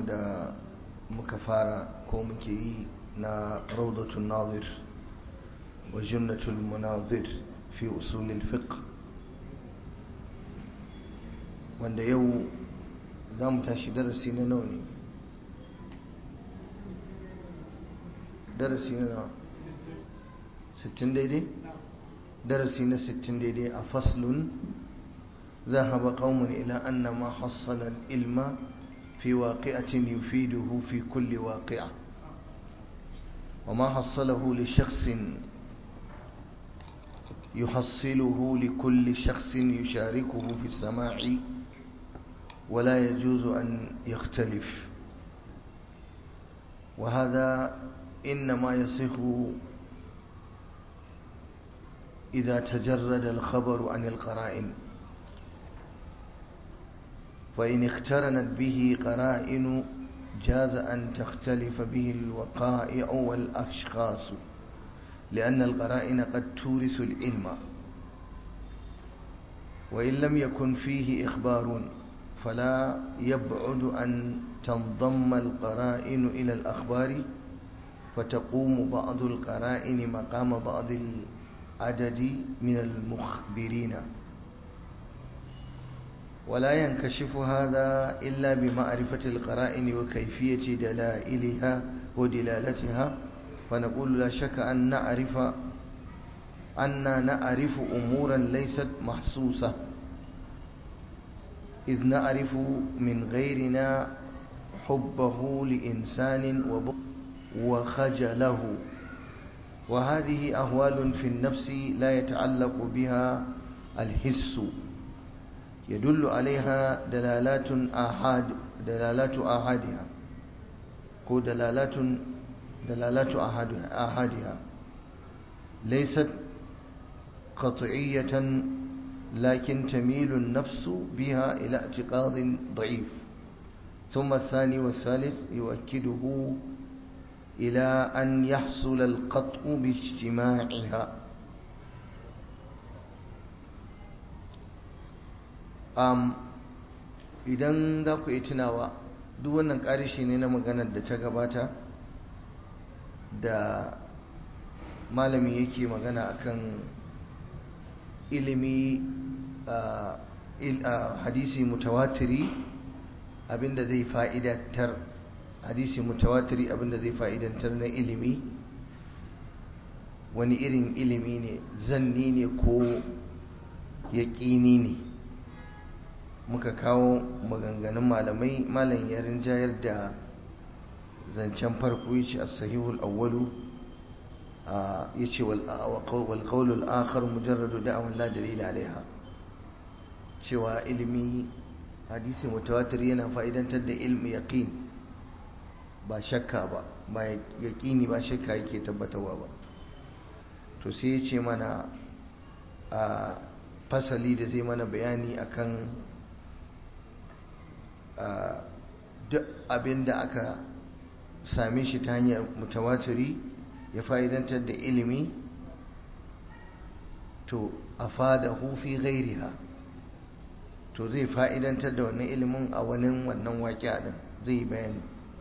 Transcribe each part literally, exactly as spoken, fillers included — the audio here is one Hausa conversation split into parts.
karatunmu da muka fara ko muke yi na rawdatun nazir wa jannatul munazir fi usulil fiqh, wanda yau za mu tashi darasi na nawa ne? darasi na nawa? sittin daidai? darasi na sittin daidai a faslun ذهب قوم إلى أن ما حصل العلم في واقعة يفيده في كل واقعة، وما حصله لشخص يحصله لكل شخص يشاركه في السماع ولا يجوز أن يختلف، وهذا إنما يصح إذا تجرد الخبر عن القرائن، فإن اقترنت به قرائن جاز أن تختلف به الوقائع والأشخاص، لأن القرائن قد تورث العلم، وإن لم يكن فيه إخبار فلا يبعد أن تنضم القرائن إلى الأخبار، فتقوم بعض القرائن مقام بعض العدد من المخبرين، ولا ينكشف هذا إلا بمعرفة القرائن وكيفية دلائلها ودلالتها، فنقول لا شك أن نعرف أن نعرف أمورا ليست محسوسة، إذ نعرف من غيرنا حبه لإنسان وخجله، وهذه أهوال في النفس لا يتعلق بها الحس، يدل عليها دلالات آحاد دلالات آحادها كو دلالات دلالات آحادها ليست قطعية، لكن تميل النفس بها إلى اعتقاد ضعيف. ثم الثاني والثالث يؤكده إلى أن يحصل القطع باجتماعها. Um, idan za ku yi tunawa duk wannan ƙarishi ne na maganar da ta gabata da malami yake magana akan ilimi a uh, uh, hadisi mutawatiri abinda zai fa'idantar hadisi mutawatiri abinda zai fa'idantar na ilimi wani irin ilimi ne, zanni ne ko yaƙini ne. Muka kawo maganganun malamai, malam ya rinjayar da zancen farko yace as-sahihul awwalu yace wal wal qawlul akhar mujarradu da'wan la dalila alaiha, cewa ilimi hadisi mutawatir yana fa'idantar da ilmi yaqin ba shakka ba, ba yaqini ba shakka yake tabbatarwa ba. To sai yace mana a fasali da zai mana bayani akan duk abin da aka same shi ta hanyar mutawatiri ya fa'idantar da ilimi, to a fada hufi gairiha, to zai fa'idantar da wannan ilimin a wani wannan waƙi'a ɗin zai bayani.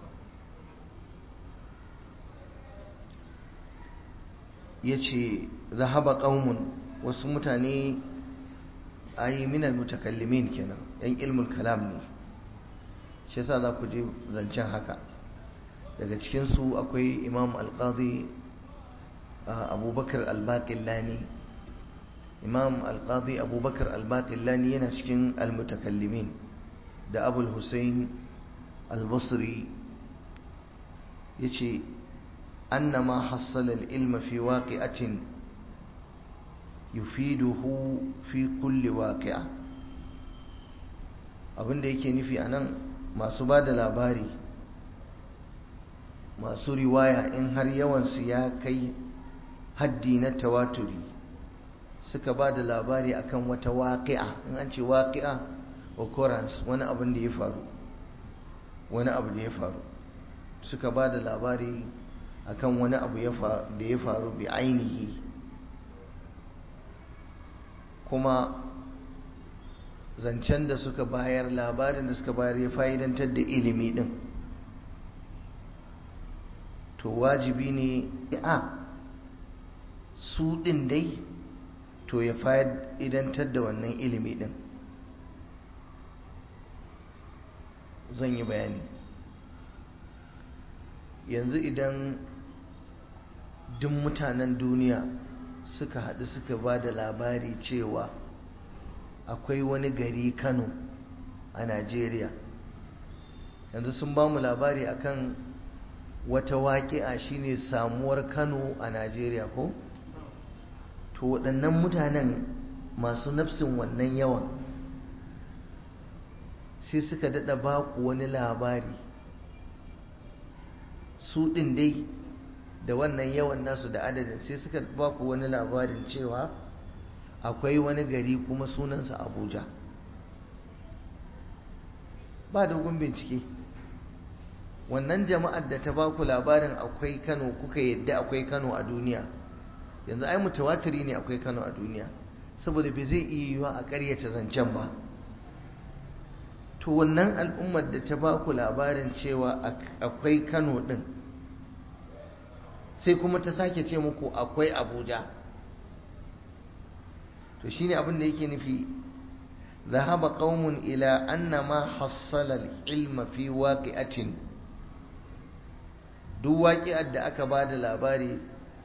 Ya ce zahaba ƙaumun, wasu mutane a yi minal mutakallimin kenan, ‘yan ilmul kalam ne, shi yasa za ku je zancen haka. Daga cikinsu akwai imam alƙadi abubakar albaƙillani. imam alƙadi abubakar albaƙillani yana cikin almutakallimin, da abul hussein albasri. ya ce annama hassala ilma fi waƙi'atin yufiduhu fi kulli waƙi'a, abinda yake nufi a nan masu ba da labari, masu riwaya in har yawansu ya kai haddi na tawaturi suka ba da labari akan wata waƙi'a. In an ce waƙi'a occurrence, wani abin da ya faru wani abu da ya faru suka ba da labari akan wani abu da ya faru bi ainihi, kuma zancen da suka bayar, labarin da suka bayar ya fa'idantar da ilimi din, to wajibi ne a su ɗin dai to ya fa'idantar da wannan ilimi ɗin. Zan yi bayani yanzu. Idan duk mutanen duniya suka haɗu suka ba da labari cewa akwai wani gari Kano a Najeriya, yanzu sun ba mu labari akan wata waƙi'a shine samuwar Kano a Najeriya ko? To waɗannan mutanen masu nafsin wannan yawan sai suka daɗa ba ku wani labari, su ɗin dai da wannan yawan nasu da adadin, sai suka ba ku wani labarin cewa akwai wani gari kuma sunansa Abuja. Ba dogon bincike, wannan jama'ar da ta ba ku labarin akwai Kano, kuka yadda akwai Kano a duniya, yanzu ai mutawatiri ne akwai Kano a duniya, saboda bai zai iya yiwa a ƙaryata zancen ba. To wannan al'ummar da ta ba ku labarin cewa akwai Kano ɗin, sai kuma ta sake ce muku akwai Abuja, to shine abin da yake nufi ذهب قوم إلى أن ما حصل العلم في واقعة duk waƙi'ar da aka ba da labari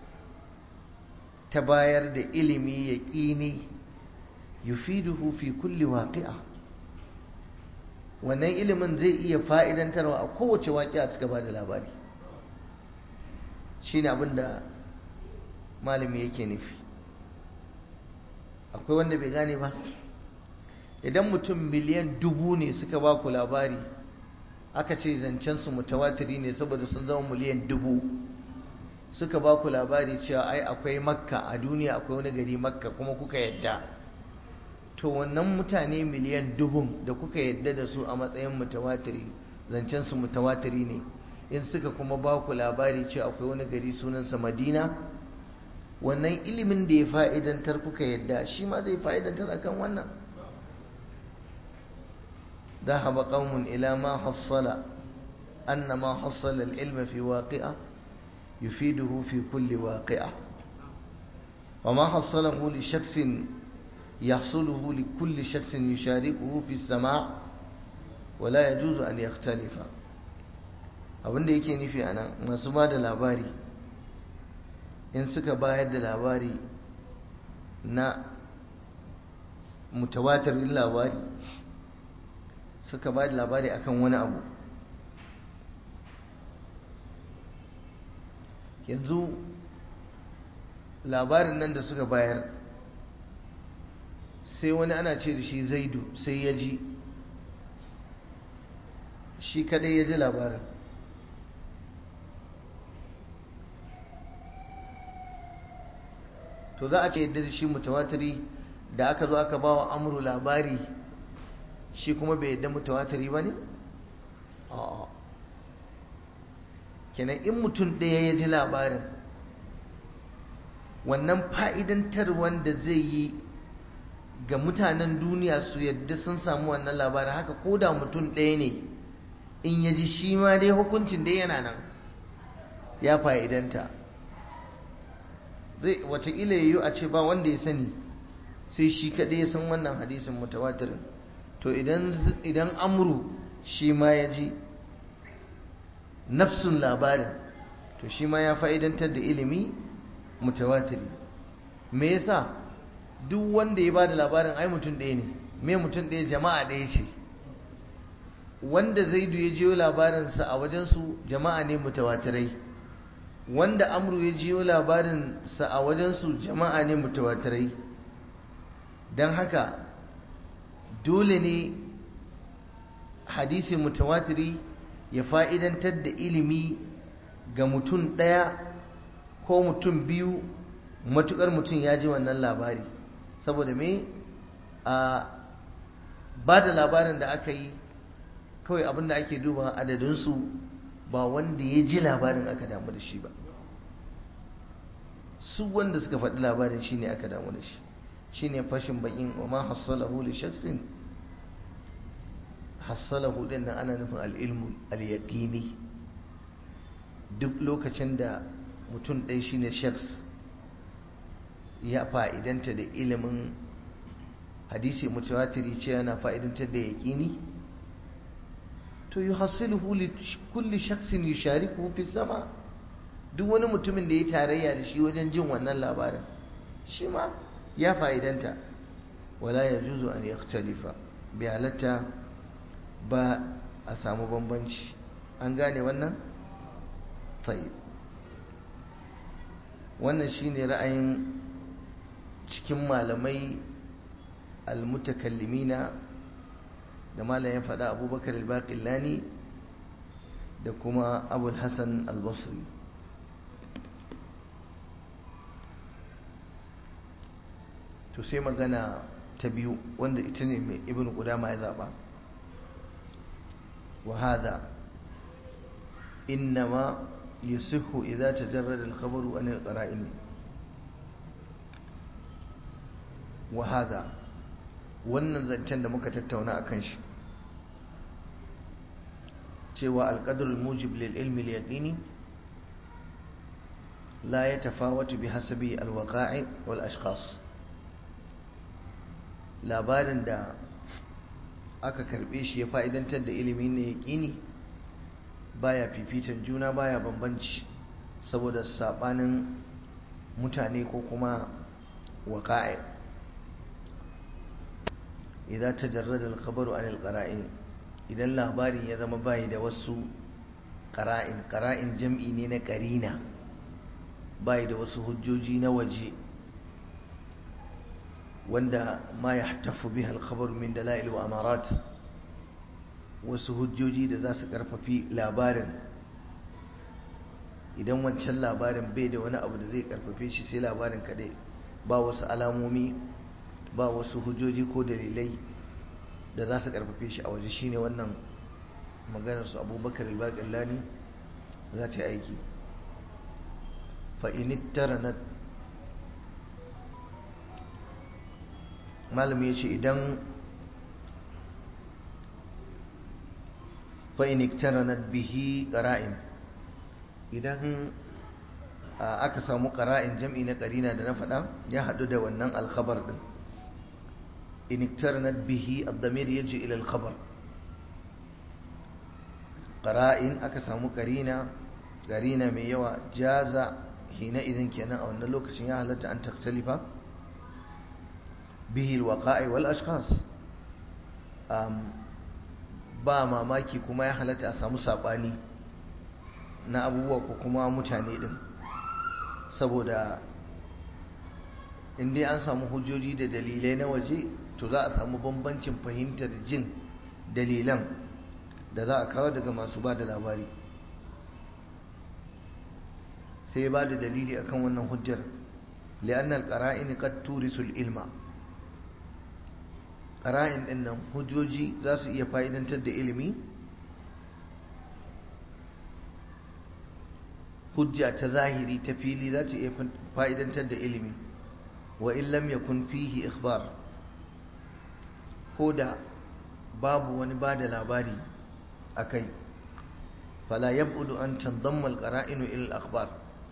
ta bayar da ilimi yaƙini yufiduhu fi kulli waƙi'a, wannan ilimin zai iya fa'idantarwa a kowace waƙi'a suka ba da labari. shi ne abin da malami yake nufi. Akwai wanda bai gane ba? Idan mutum miliyan dubu ne suka ba ku labari, aka ce zancensu mutawatiri ne saboda sun zama miliyan dubu, suka ba ku labari cewa ai akwai Makka a duniya, akwai wani gari Makka, kuma kuka yadda, to wannan mutane miliyan dubun da kuka yadda da su a matsayin mutawatiri, zancensu mutawatiri ne, in suka kuma ba ku labari cewa akwai wani gari sunansa Madina, wannan ilimin da ya fa'idantar kuka yadda shi ma zai fa'idantar akan wannan. ذهب قوم إلى ما حصل أن ما حصل العلم في واقعة يفيده في كل واقعة، وما حصله لشخص يحصله لكل شخص يشاركه في السماع ولا يجوز أن يختلف. abin da yake nufi a nan, masu ba da labari in suka bayar da labari na mutawatirin labari, suka ba da labari akan wani abu, yanzu labarin nan da suka bayar sai wani ana ce da shi Zaidu sai ya ji, shi kadai ya ji labarin, to za a ce yadda da shi mutawatiri da aka zo aka ba wa Amru labari shi kuma bai yadda mutawatiri ba ne? a'a, kenan in mutum ɗaya ya ji labarin, wannan fa'idantar wanda zai yi ga mutanen duniya su yadda sun samu wannan labarin, haka ko da mutum ɗaya ne in ya ji shi ma dai hukuncin dai yana nan ya fa'idanta. Zai watakila yiwu a ce ba wanda ya sani sai shi kaɗai ya san wannan hadisin mutawatirin, to idan Amru shi ma ya ji nafsun labarin, to shi ma ya fa'idantar da ilimi mutawatiri. Me yasa? Duk wanda ya ba da labarin ai mutum ɗaya ne, me mutum ɗaya? Jama'a ɗaya ce. Wanda Zaidu ya jiyo labarinsa a wajensu jama'a ne mutawatirai, wanda Amru ya jiyo labarinsa a wajensu jama'a ne mutawatirai. don haka dole ne hadisi mutawatiri ya fa'idantar da ilimi ga mutum ɗaya ko mutum biyu, matuƙar mutum ya ji wannan labari. Saboda me? a ba da labarin da aka yi kawai abinda ake duba adadinsu, ba wanda ya ji labarin aka damu da shi ba, su wanda suka faɗi labarin shi ne aka damu da shi. shi ne fashin bakin wa ma hassalahu li shaksin, hassalahu din nan ana nufin al'ilmu al-yaqini, duk lokacin da mutum ɗaya shine shaks ya fa'idanta da ilimin hadisi mutawatiri ce yana fa'idantar da yaƙini to yi hasiluhu li kulli shaksin yushariku fi sama duk wani mutumin da ya tarayya da shi wajen jin wannan labarin shi ma ya fa'idanta wala ya juzu an yakhtalifa bi halatta ba a samu bambanci an gane wannan tayyib wannan shine ra'ayin cikin malamai almutakallimina da malam ya faɗa abubakar al-baqillani da kuma abul hasan al-basri to sai magana ta biyu wanda ita ne mai ibn qudama ya zaba wa hada innama yusihhu idza tajarrada al-khabaru an al-qara'in wa hada wannan zancen da muka tattauna akan shi cewa al-qadr al-mujib lil ilmi al-yaqini la yatafawatu bihasabi al-waqa'i wal ashkhas labarin da aka karbe shi ya fa'idantar da ilimi ne yaqini baya fifitan juna baya bambanci saboda sabanin mutane ko kuma waqa'i idan tajarrada al-khabaru an al-qara'in idan labarin ya zama bai da wasu qara'in qara'in jam'i ne na qarina bai da wasu hujjoji na waje wanda ma yahtafu biha al-khabaru min dalail wa amarat wasu hujjoji da za su karfafi labarin idan wancan labarin bai da wani abu da zai karfafe shi sai labarin kadai ba wasu alamomi ba wasu hujjoji ko dalilai da za su karfafe shi a waje shine wannan maganar su abubakar al-baqillani za ta yi aiki fa in taranat malami yace idan fa in taranat bihi qara'in idan aka samu qara'in jam'i na qarina da na faɗa ya haɗu da wannan al-khabar din in iktaranat bihi ad-damir yaji ila al-khabar qara'in aka samu qarina qarina mai yawa jaza hina idan kenan a wannan lokacin ya halatta an takhtalifa bihi al-waqa'i wal ashkhas ba mamaki kuma ya halatta a samu sabani na abubuwa ko kuma mutane din saboda in dai an samu hujjoji da dalilai na waje to za a samu bambancin fahimtar jin dalilan da za a kawo daga masu ba da labari sai ya ba da dalili akan wannan hujjar li'anna al-qara'in qad turisu al-ilma qara'in din nan hujjoji za su iya fa'idantar da ilimi hujja ta zahiri ta fili za ta iya fa'idantar da ilimi wa in lam yakun fihi ikhbar koda babu wani ba da labari akai fala yab'udu an tandamma al-qara'inu ila al-akhbar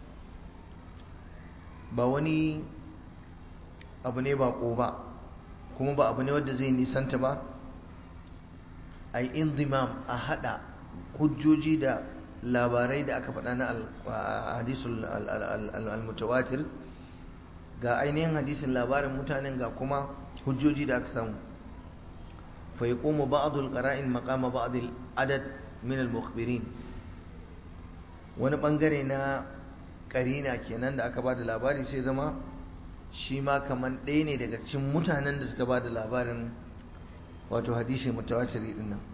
ba wani abu ne ba ko ba kuma ba abu ne wanda zai nisanta ba ai indimam a hada hujjoji da labarai da aka faɗa na hadisul al-mutawatir ga ainihin hadisin labarin mutanen ga kuma hujjoji da aka samu fa yaqumu ba'd al-qara'in maqama ba'd al-adad min al-mukhbirin wani bangare na karina kenan da aka bada labari sai zama shi ma kaman ɗaya ne daga cikin mutanen da suka bada labarin wato hadisi mutawatiri din nan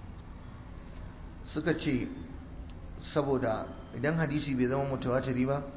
suka ce saboda idan hadisi bai zama mutawatiri ba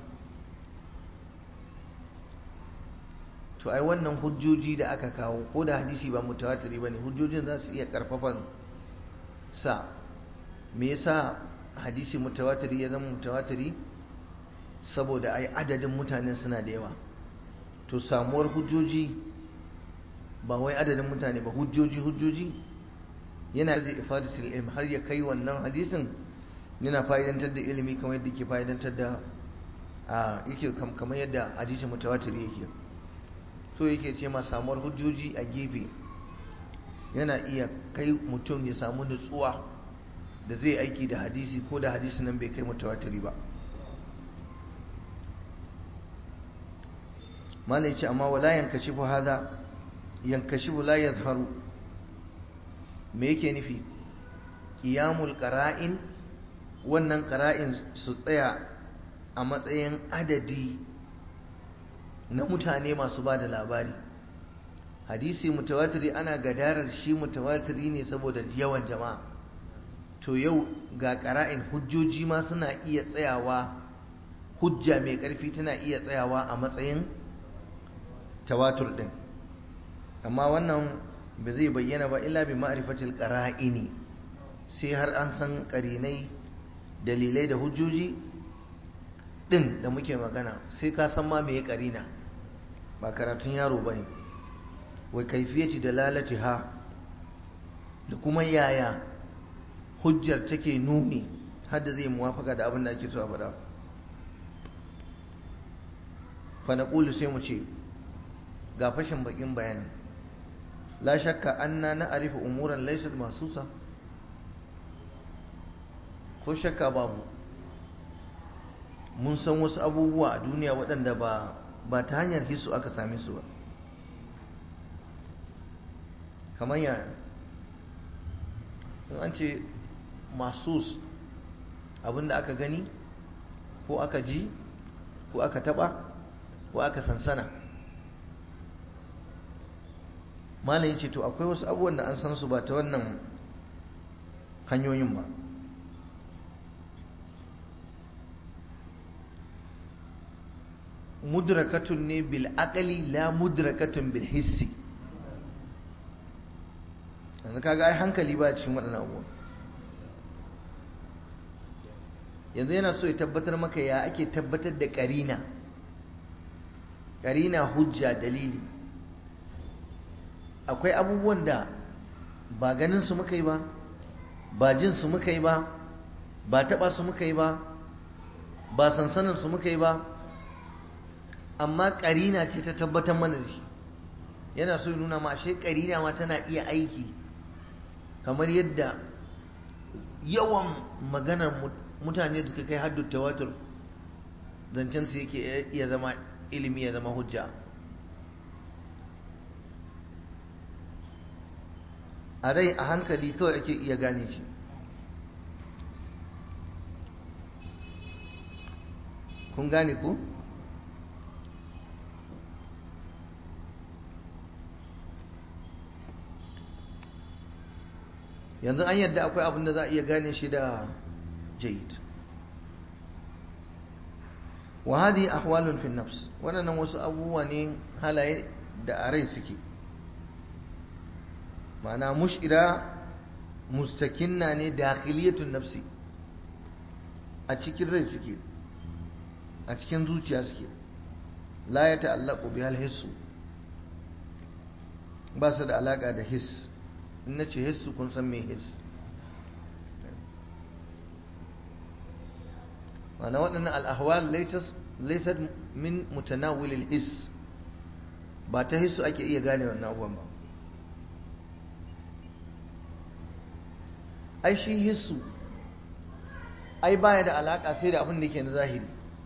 to ai wannan hujjoji da aka kawo ko da hadisi ba mutawatiri bane hujjojin za su iya karfafan sa me yasa hadisi mutawatiri ya zama mutawatiri saboda ai adadin mutanen suna da yawa to samuwar hujjoji ba wai adadin mutane ba hujjoji hujjoji yana da ifadatul ilm har ya kai wannan hadisin yana fa'idantar da ilimi kamar yadda yake fa'idantar da a yake kamar yadda hadisi mutawatir yake so yake ce ma samuwar hujjoji a gefe yana iya kai mutum ya samu nutsuwa da zai aiki da hadisi ko da hadisi nan bai kai mutawatiri ba malai ce amma wala yankashifu hada yankashifu la yazharu me yake nufi qiyamul qara'in wannan qara'in su tsaya a matsayin adadi na mutane masu ba da labari hadisi mutawatiri ana gadarar shi mutawatiri ne saboda yawan jama'a to yau ga qara'in hujjoji ma suna iya tsayawa hujja mai ƙarfi tana iya tsayawa a matsayin tawatur din amma wannan ba zai bayyana ba illa bi ma'rifatil qara'ini sai har an san qarinai dalilai da hujjoji din da muke magana sai ka san ma meye qarina ba karatun yaro bane wa kaifiyati dalalatiha da kuma yaya hujjar take nuni har da zai muwafaka da abin da ake so a faɗa fa naqulu sai mu ce ga fashin bakin bayani la shakka anna na'rifu umuran laysat mahsusa ko shakka babu mun san wasu abubuwa a duniya waɗanda ba ba ta hanyar hisu aka same su ba kamar ya in an ce mahsus abinda aka gani ko aka ji ko aka taba ko aka sansana malam yace to akwai wasu abubuwan da an san su ba ta wannan hanyoyin ba mudrakatun ne bil aqli la mudrakatun bil hissi yanzu kaga ai hankali ba cikin waɗannan abubuwan yanzu yana so ya tabbatar maka ya ake tabbatar da karina karina hujja dalili akwai abubuwan da ba ganin su muka yi ba ba jin su muka yi ba ba taba su muka yi ba ba sansanin su muka yi ba amma karina ce ta tabbatar mana da shi yana so ya nuna ma ashe karina ma tana iya aiki kamar yadda yawan maganar mutane da suka kai haddu tawatur zancen su yake iya zama ilimi ya zama hujja a rai a hankali kawai ake iya gane shi kun gane ku? yanzu an yadda akwai abin da za a iya gane shi da jayid wa hadi ahwalun fi nafs wannan wasu abubuwa ne halaye da a rai suke ma'ana mushira mustakinna ne dakhiliyatun nafsi a cikin rai suke a cikin zuciya suke la ya ta'allaqu bihal hissu ba su da alaka da hiss in na ce hissu kun san me hiss ma'ana waɗannan al'ahwal laysat min mutanawil hiss ba ta hissu ake iya gane wannan abubuwan ba ai shi hissu ai baya da alaka sai da abin da yake na zahiri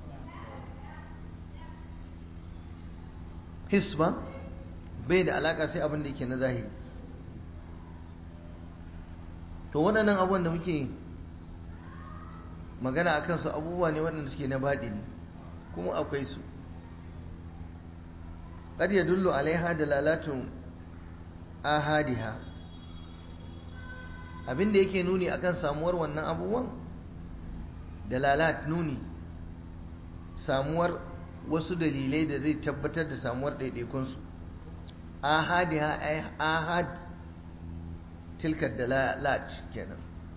hiss ba bai da alaka sai abin da yake na zahiri to waɗannan abubuwan da muke magana akan su abubuwa ne waɗanda suke na baɗini kuma akwai su qad yadullu alaiha dalalatun ahadiha abinda yake nuni akan samuwar wannan abubuwan dalalat nuni samuwar wasu dalilai da zai tabbatar da samuwar ɗaiɗaikunsu ahadiha ay ahad tilka dalalat kenan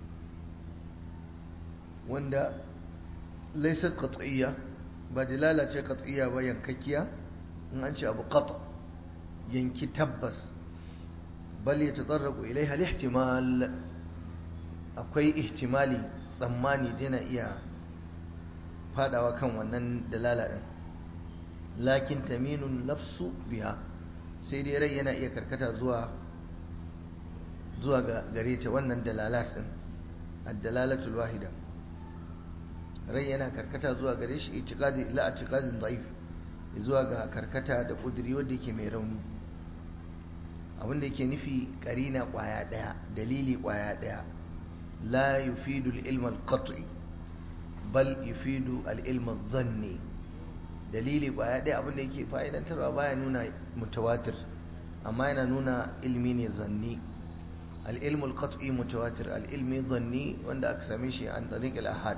wanda laysat qat'iyya ba dalala ce qat'iyya ba yankakkiya in an ce abu qat yanki tabbas bal yatatarraqu ilaiha al-ihtimal akwai ihtimali tsammani yana iya fadawa kan wannan dalala din lakin taminun nafsu biha sai dai rai yana iya karkata zuwa zuwa ga gare ta wannan dalalat din ad-dalalatul wahida rai yana karkata zuwa gare shi itiqadi la itiqadin da'if zuwa ga karkata da kudiri wanda yake mai rauni abinda yake nufi karina kwaya daya dalili kwaya daya la yufidu al-ilm al-qat'i bal yufidu al-ilm adh-dhanni dalili kwaya daya abinda yake fa'idantarwa baya nuna mutawatir amma yana nuna ilmi ne zanni al-ilm al-qat'i mutawatir al-ilmi dhanni wanda aka same shi an tariq al-ahad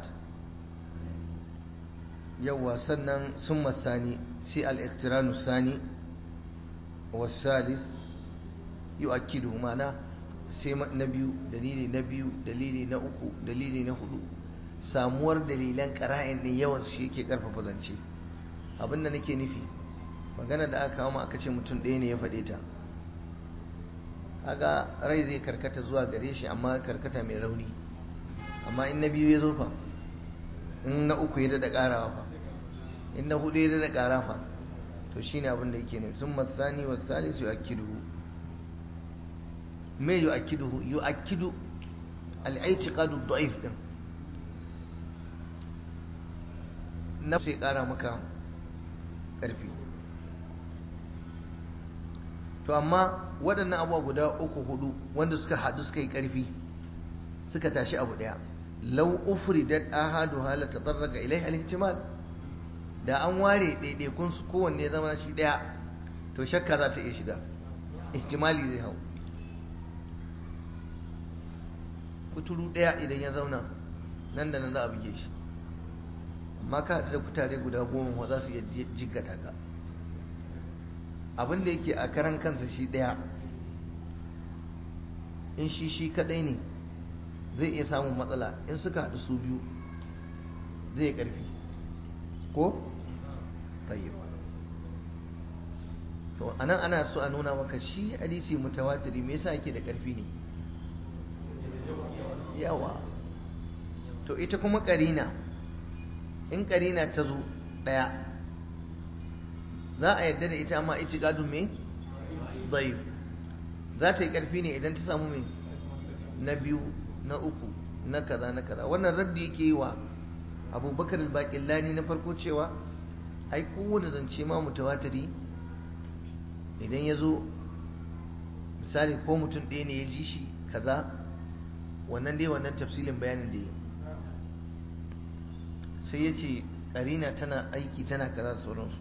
yawa sannan summa sani sai al-iqtiranu sani wa salis yu'akkidu mana sai na biyu dalili na biyu dalili na uku dalili na hudu samuwar dalilan qara'in din yawan shi yake karfafa zance abinda nake nufi magana da aka kawo aka ce mutum ɗaya ne ya faɗe ta kaga rai zai karkata zuwa gare shi amma karkata mai rauni amma in na biyu ya zo fa in na uku ya daɗa ƙarawa fa in na hudu ya daɗa ƙara fa to shine abin da yake nufi sun masani wa salisu yu'akkiduhu me yu'akkiduhu yu'akkidu al-i'tiqadu ad-da'if din na sai ƙara maka ƙarfi to amma waɗannan abubuwa guda uku hudu wanda suka haɗu suka yi ƙarfi suka tashi abu ɗaya lau ufridat ahadu hala tatarraka ilai al-ihtimal da an ware ɗaiɗaikun su kowanne ya zama shi ɗaya to shakka za ta iya shiga ihtimali zai hau kuturu ɗaya idan ya zauna nan da nan za a buge shi amma ka da kutare guda goma za su iya jiggata ka abin da yake a karan kansa shi ɗaya in shi shi kaɗai ne zai iya samun matsala in suka haɗu su biyu zai ƙarfi ko? tayyib to anan ana so a nuna maka shi hadisi mutawatiri me yasa yake da ƙarfi ne yawa to ita kuma ƙarina in ƙarina ta zo ɗaya za a yadda da ita amma ici gadon me? zai za ta yi ƙarfi ne idan ta samu me? na biyu na uku na kaza na kaza wannan raddi yake yi wa abubakar al-baqillani na farko cewa ai kowane zance ma mutawatiri idan ya zo misali ko mutum ɗaya ne ya ji shi kaza wannan dai wannan tafsilin bayanin da ya sai ya ce ƙarina tana aiki tana kaza da sauransu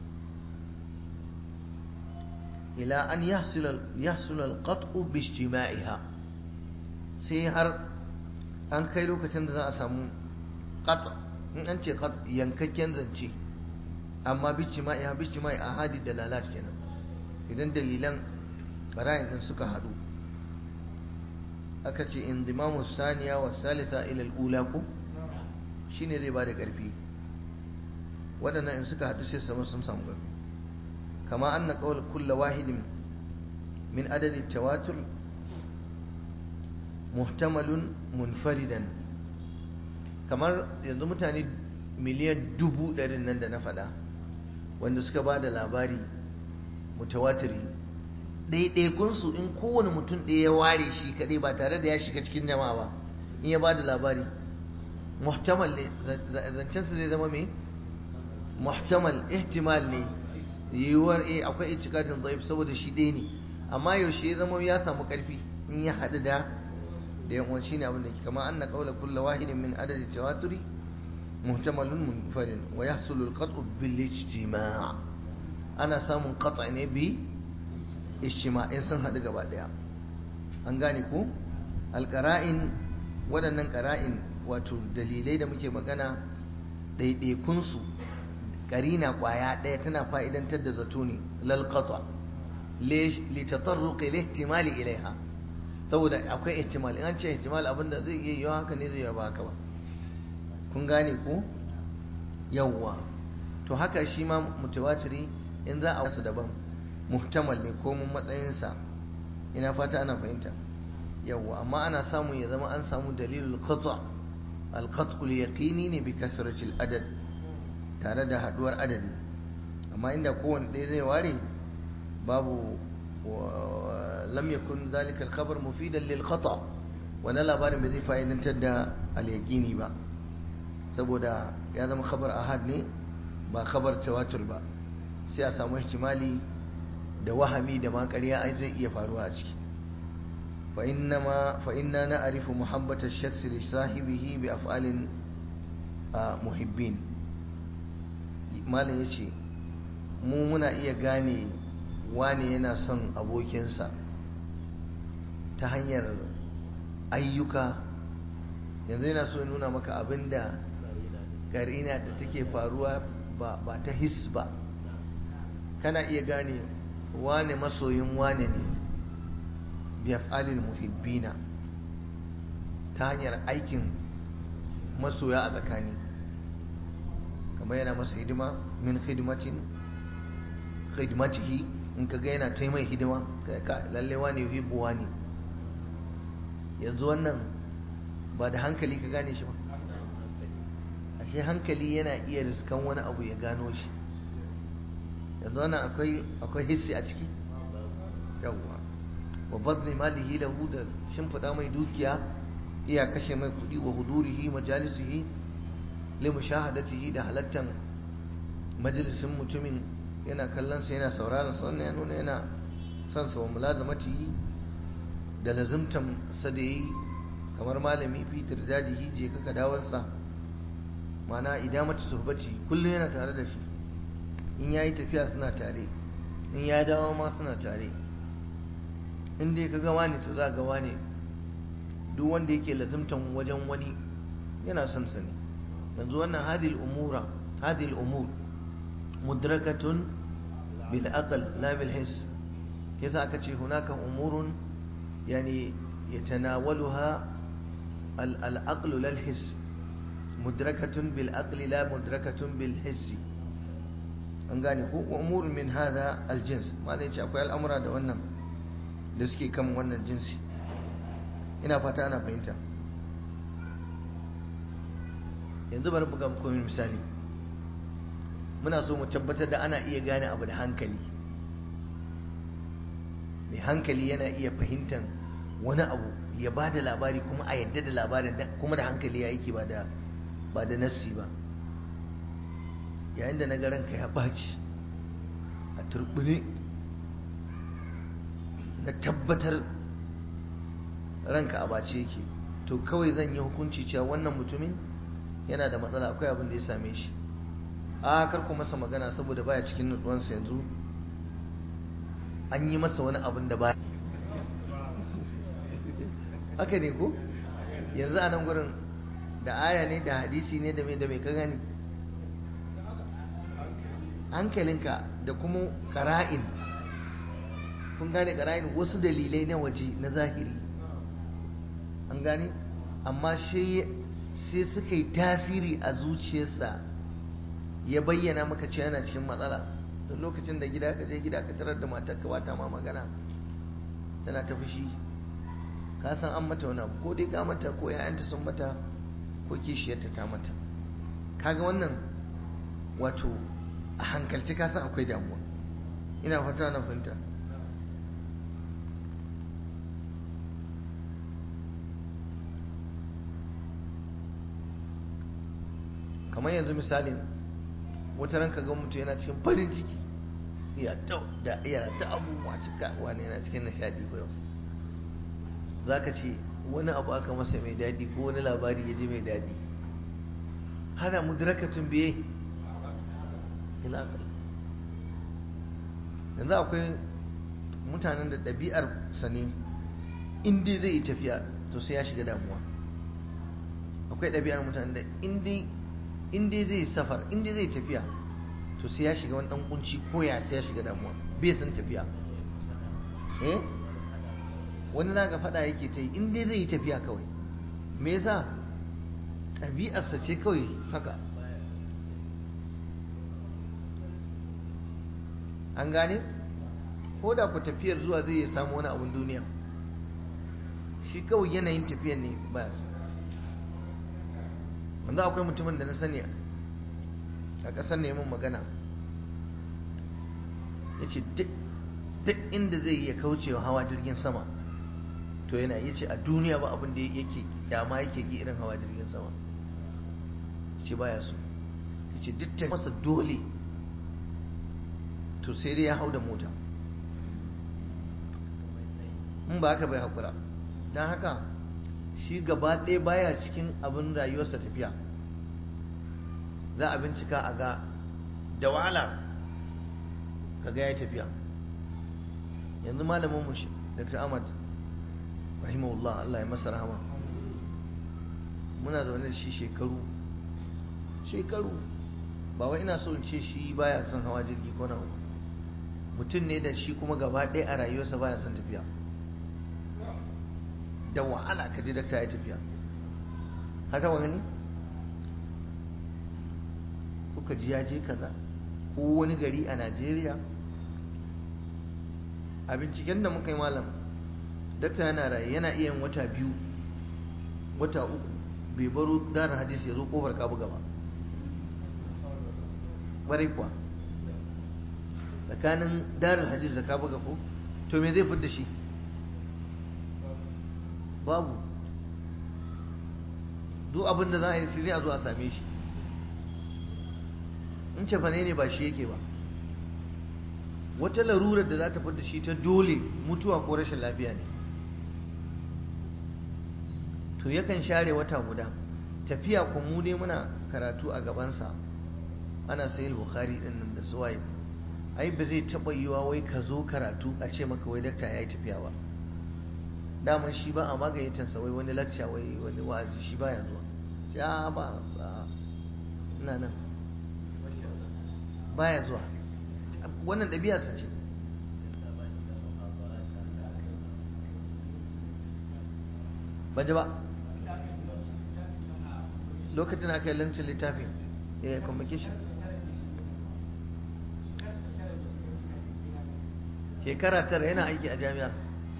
ila an yahsula al-qat'u bi ijtima'iha sai har an kai lokacin da za a samu qat' in an ce qat' yankakken zance amma bi ijtima'iha bi ijtima'i ahadi dalalat kenan idan dalilan qara'in din suka hadu aka ce indimamu saniya wa salisa ila al-ula ko shine zai bada karfi waɗannan in suka hadu sai sama sun samu karfi kama anna qawl kull wahidin min adadi tawatur muhtamalun munfaridan kamar yanzu mutane miliyan dubu ɗarin nan da na faɗa wanda suka ba da labari mutawatiri ɗaiɗaikunsu in kowane mutum ɗaya ya ware shi kaɗai ba tare da ya shiga cikin jama'a ba in ya ba da labari muhtamal ne zancensa zai zama mai muhtamal ihtimal ne yiwuwar eh akwai itikadin zaif saboda shi ɗaya ne amma yaushe ya zama ya samu ƙarfi in ya haɗu da da yan uwan shine abin da ke kama anna qawla kullu wahidin min adadi tawaturi muhtamalun munfarin wa yahsulu al-qat'u bil ijtima' ana samun qat' ne bi ijtima'in sun hadu gaba daya an gane ko al-qara'in wadannan qara'in wato dalilai da muke magana daidaikun su qarina kwaya daya tana fa'idantar da zato ne lal qat' li tatarruq al-ihtimali ilaiha saboda akwai ihtimal in an ce ihtimal abinda zai iya yiwa haka ne zai yi ba haka ba kun gane ko yawwa to haka shi ma mutawatiri in za a wasu daban muhtamal ne ko mun matsayinsa ina fata ana fahimta yawwa amma ana samu ya zama an samu dalilul qata alqat'ul yaqini ne bi kasratil adad tare da haduwar adadi amma inda kowanne ɗaya zai ware babu lam yakun zalika al-khabar mufidan lil khata wannan labarin bai zai fa'idantar da al-yaqini ba saboda ya zama khabar ahad ne ba khabar tawatur ba sai a samu ihtimali da wahami da ma ƙarya ai zai iya faruwa a ciki fa innama fa inna na'rifu muhabbata ash-shakhs li sahibihi bi af'alin muhibbin malam yace mu muna iya gane wane yana son abokinsa ta hanyar ayyuka yanzu yana so ya nuna maka abinda karina da take faruwa ba, ba ta his ba kana iya gane wane masoyin wane ne biyaf'alil muhibbina ta hanyar aikin masoya a tsakani kamar yana masa hidima min khidmatin khidmatihi in ka ga yana ta mai hidima ka lalle wane yuhibbu wani yanzu wannan ba da hankali ka gane shi ba ashe hankali yana iya riskan wani abu ya gano shi yanzu wannan akwai akwai hissi a ciki yawwa wa badni malihi lahu da shimfida mai dukiya iya kashe mai kudi wa hudurihi majalisihi li mushahadatihi da halattan majalisin mutumin yana kallon sa yana sauraron sa wannan ya nuna yana son sa wa mulazamatihi da lazimtan sa da yi kamar malami fitir dadihi je kaka dawansa mana idamatu suhbati kullum yana tare da shi in yayi tafiya suna tare in ya dawo ma suna tare in dai kaga wani to za ga wani duk wanda yake lazimtan wajen wani yana son sa ne yanzu wannan hadil umura hadil umur mudrakatun bil aql la bil his yasa aka ce hunaka umurun yani yatanawaluha al al aql lal his mudrakatun bil aql la mudrakatun bil his an gane ko wa umurun min hada al jins ma da yace akwai al'amura da wannan da suke kan wannan jinsi ina fata ana fahimta yanzu bari buga muku misali muna so mu tabbatar da ana iya gane abu da hankali mai hankali yana iya fahimtar wani abu ya ba da labari kuma a yadda da labarin kuma da hankali ya yake ba da ba da nassi ba yayin da na ga ranka ya ɓaci a turbine na tabbatar ranka a bace yake to kawai zan yi hukunci cewa wannan mutumin yana da matsala akwai abin da ya same shi a kar ku masa magana saboda baya cikin nutsuwansa yanzu an yi masa wani abin da baya haka ne ko yanzu a nan gurin da aya ne da hadisi ne da mai da mai ka gani hankalinka da kuma qara'in kun gane qara'in wasu dalilai na waje na zahiri an gane amma sai suka yi tasiri a zuciyarsa ya bayyana maka cewa yana cikin matsala don lokacin da gida ka je gida ka tarar da matar ka bata ma magana tana ta fushi ka san an mata wani abu ko dai ga mata ko ya'yanta sun mata ko kishiyarta ta mata kaga wannan wato a hankalci ka san akwai damuwa ina fata na fahimta kamar yanzu misalin wata ranka ga mutum yana cikin farin ciki iya ta da iya ta abubuwa cika wani yana cikin nishadi ko yau zaka ce wani abu aka masa mai dadi ko wani labari ya ji mai dadi hada mudrakatun biye ila yanzu akwai mutanen da ɗabi'ar sa ne in dai zai yi tafiya to sai ya shiga damuwa akwai ɗabi'ar mutanen da in dai in dai zai safar in dai zai tafiya to sai ya shiga wani dan kunci ko ya sai ya shiga damuwa bai san tafiya eh wani zaka fada yake ta yi in dai zai yi tafiya kawai me yasa ɗabi'arsa ce kawai haka an gane ko da ku tafiyar zuwa zai yi samu wani abun duniya shi kawai yanayin tafiyar ne ba wanda akwai mutumin da na sani a ƙasar neman magana ya ce duk inda zai yi ya kauce wa hawa jirgin sama to yana ya ce a duniya ba abin da yake kyama yake yi irin hawa jirgin sama ya ce baya so ya ce duk ta masa dole to sai dai ya hau da mota in ba haka bai haƙura don haka shi gaba ɗaya baya cikin abin rayuwarsa tafiya za a bincika a ga da wahala ka ga ya tafiya yanzu malamin mu Dr. Ahmad rahimahullah Allah ya masa rahama muna zaune da shi shekaru shekaru ba wai ina so in ce shi baya son hawa jirgi ko na mutum ne da shi kuma gaba ɗaya a rayuwarsa baya son tafiya da wahala ka ji dakta ya tafiya haka ba gani kuka ji ya je kaza ko wani gari a Najeriya a binciken da muka yi malam dakta yana raye yana iya yin wata biyu wata uku bai baro darin hadisi ya zo kofar kabu gaba ƙwarai kuwa tsakanin darin hadisi da kabu ga ko to me zai fi da shi babu duk abin da za a yi sai a zo a same shi in cefane ne ba shi yake ba wata larurar da za ta fita shi ta dole mutuwa ko rashin lafiya ne to yakan share wata guda tafiya ku mu ne muna karatu a gabansa ana sayil bukhari din nan da suwaye ai ba zai taba yiwa wai ka zo karatu a ce maka wai dakta yayi tafiya ba daman shi ba a magayyatar sa wai wani lecture wai wani wa'azi shi baya zuwa sai a ba ina nan baya zuwa wannan ɗabi'arsa ce ban ji ba lokacin aka yi lancin littafin ya communication shekara tara yana aiki a jami'ar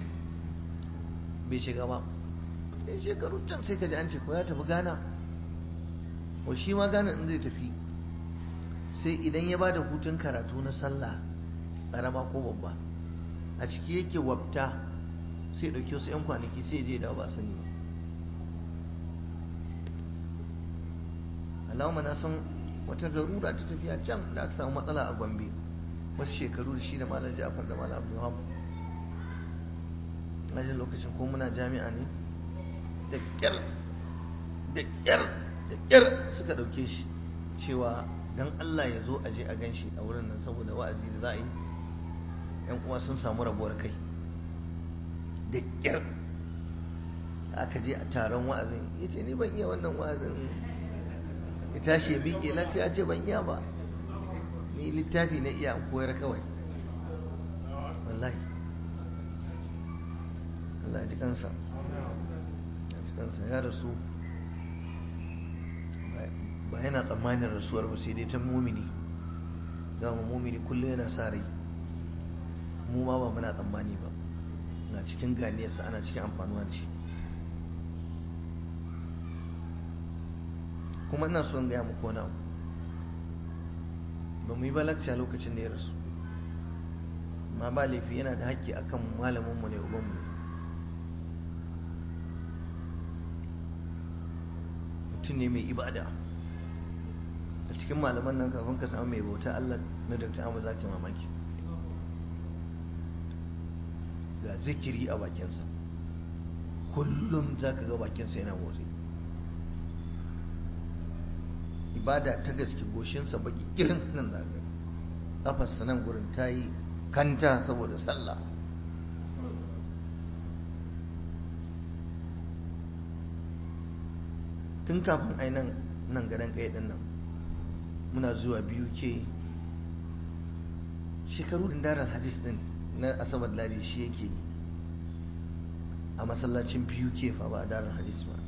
bai shiga ba in shekaru can sai ka ji an ce ko ya tafi Ghana ko shi ma Ghana in zai tafi sai idan ya ba da hutun karatu na sallah ƙarama ko babba a ciki yake wabta sai ɗauki wasu 'yan kwanaki sai je dawo ba a sani ba alama na san wata garura ta tafiya can da aka samu matsala a Gombe wasu shekaru da shi da malam Ja'far da malam Abdulham na jin lokacin ko muna jami'a ne da ƙyar da ƙyar da ƙyar suka ɗauke shi cewa dan Allah ya zo a je a gan shi a wurin nan saboda wa'azi da za a yi yan uwa sun samu rabuwar kai da ƙyar aka je a taron wa'azin ya ce ni ban iya wannan wa'azin ya tashi ya miƙe lati ya ce ban iya ba ni littafi na iya koyar kawai wallahi Allah ya ji kansa ya ji kansa ya rasu ba yana tsammanin rasuwar ba sai dai ta mumini dama mumini kullum yana sa rai mu ma ba muna tsammani ba na cikin ganiyarsa ana cikin amfanuwa da shi kuma ina son gaya muku wani abu ba mu yi ba lakca lokacin da ya rasu ma ba laifi yana da haƙƙi akan malaminmu ne ubanmu mutum ne mai ibada a cikin malaman nan kafin ka samu mai bauta Allah na Dr. Ahmad zaki mamaki ga zikiri a bakinsa kullum za ka ga bakinsa yana motsi ibada ta gaske goshinsa baki irin nan da ga kafarsa nan gurin ta yi kanta saboda sallah tun kafin ai nan nan gadon kai din nan muna zuwa biyu ke shekaru din darar hadis din na asabar ladi shi yake yi a masallacin biyu ke fa ba a darar hadis ba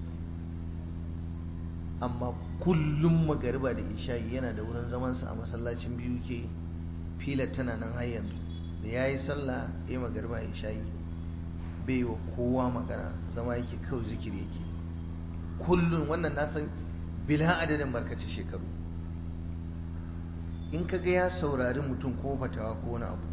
amma kullum magariba da isha'i yana da wurin zamansa a masallacin biyu ke filar tana nan har yanzu da ya yi sallah ya magariba isha'i bai wa kowa magana zama yake kawai zikiri yake kullum wannan na san bila adadin barkaci shekaru. In ka ga ya saurari mutum ko fatawa ko wani abu,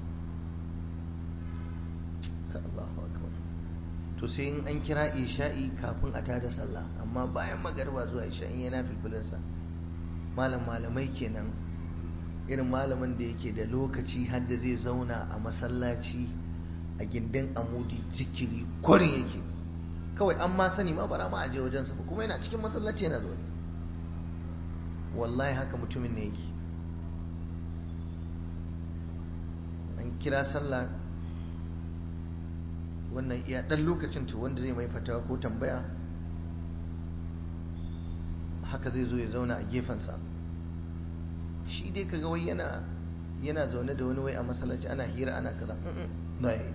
ka Allahu akbar, to sai in an kira isha'i kafin a tada sallah, amma bayan magariba zuwa isha'in yana filfilinsa. malam malamai kenan, irin malamin da yake da lokaci har da zai zauna a masallaci a gindin amudi zikiri kwarin yake, kawai an ma sani ma bara ma aje wajensa ba, kuma yana cikin masallaci yana zaune. wallahi haka mutumin ne yake. an kira sallah wannan iya dan lokacin to wanda zai mai fatawa ko tambaya haka zai zo ya zauna a gefensa. shi dai kaga wai yana yana zaune da wani wai a masallaci ana hira ana kaza, bai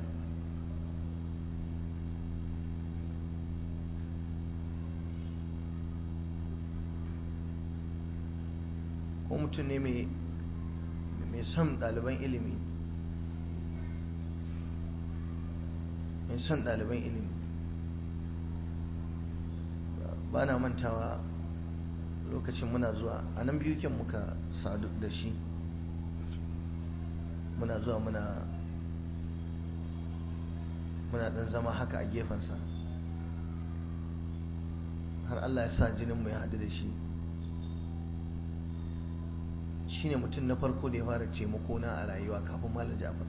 ko mutum ne mai mai son ɗaliban ilimi, mai son ɗaliban ilimi. ba na mantawa lokacin muna zuwa a nan biyu kyan muka sadu da shi, muna zuwa muna muna dan zama haka a gefensa har Allah ya sa jininmu ya haɗu da shi. shi ne mutum na farko da ya fara taimako na a rayuwa kafin Malam Ja'far.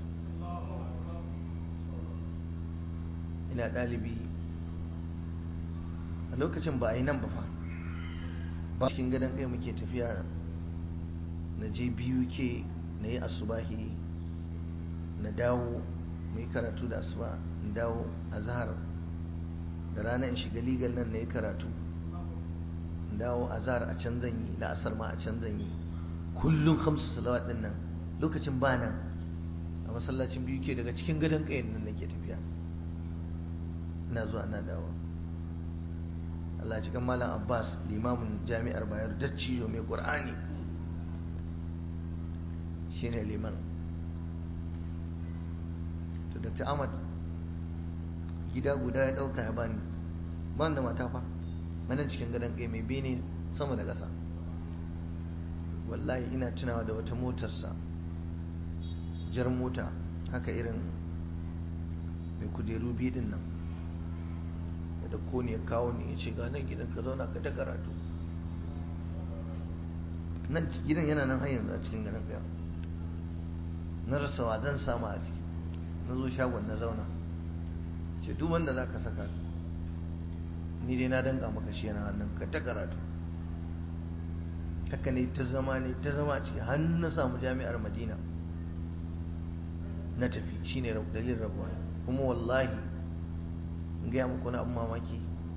ina ɗalibi a lokacin ba a yi nan ba fa, ba cikin gadon kai muke tafiya na je biyu ke na yi asubahi na dawo mu yi karatu da asuba in dawo a zahar, da rana in shiga legal nan na yi karatu in dawo a zahar a can zan yi, da asar ma a can zan yi, kullum hamsu salawat din nan. lokacin ba nan a masallacin biyu ke daga cikin gadon kai nan nake tafiya ina zuwa ina dawo. Allah ya cikin Malam Abbas limamin jami'ar Bayero, dattijo mai Qur'ani, shine liman. to Dr. Ahmad gida guda ya dauka ya bani, ban da mata fa, manan cikin gadon kai mai bene sama da ƙasa. wallahi ina tunawa da wata motarsa, jar mota haka irin mai kujeru biyu din nan, da ko ne ya kawo ni ya ce ga nan gidan ka zauna ka ta karatu. nan gidan yana nan har yanzu a cikin garin kaya. na rasa wa zan samu a ciki, na zo shagon na zauna, ce duk wanda za ka saka ni dai na danga maka shi yana hannun ka ta karatu. haka ne ta zama ne ta zama a ciki har na samu jami'ar Madina na tafi. shine dalilin rabuwa. kuma wallahi in gaya muku na abin mamaki,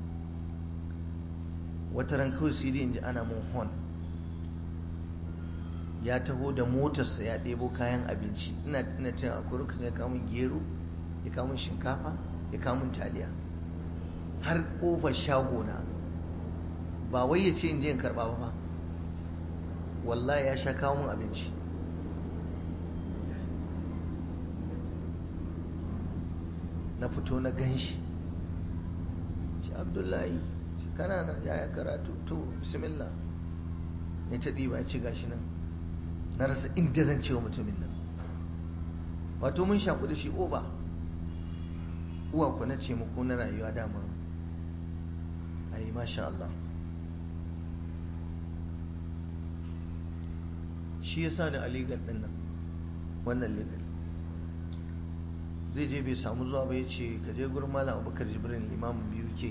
wata ran kawai sai dai in ji ana mun hon, ya taho da motarsa ya ɗebo kayan abinci. ina ina cin akwai lokacin ya kawo min gero, ya kawo min shinkafa, ya kawo min taliya har kofar shagona. ba wai ya ce in je in karɓa ba, wallahi ya sha kawo min abinci. na fito na gan shi, shi Abdullahi kana na yaya karatu, to bismillah. ya ta ɗiba ya ce gashi nan. na rasa inda zan ce wa mutumin nan, wato mun shaku da shi oba. uwa ku na ce muku na rayuwa dama, ai masha Allah. shi ya sa ni a legal ɗin nan, wannan legal. zai je bai samu zuwa ba, ya ce ka je gurin Malam Abubakar Jibrin limamin biyu ke,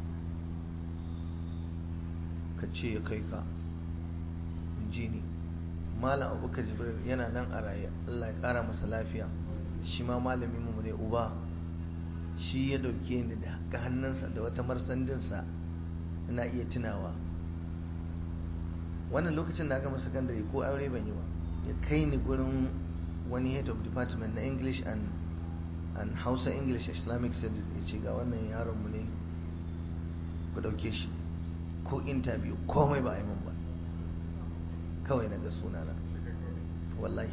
ka ce ya kai ka. in ji ni. Malam Abubakar Jibrin yana nan a raye, Allah ya ƙara masa lafiya. shi ma malamin mu ne uba. shi ya dauke ni da hannunsa da wata marsandinsa, ina iya tunawa. wannan lokacin na gama sakandare ko aure ban yi ba, ya kai ni gurin wani head of department na English and and Hausa English Islamic Studies, ya ce ga wannan yaronmu ne ku dauke shi. ko interview komai ba a yi mun ba, kawai na ga sunana. wallahi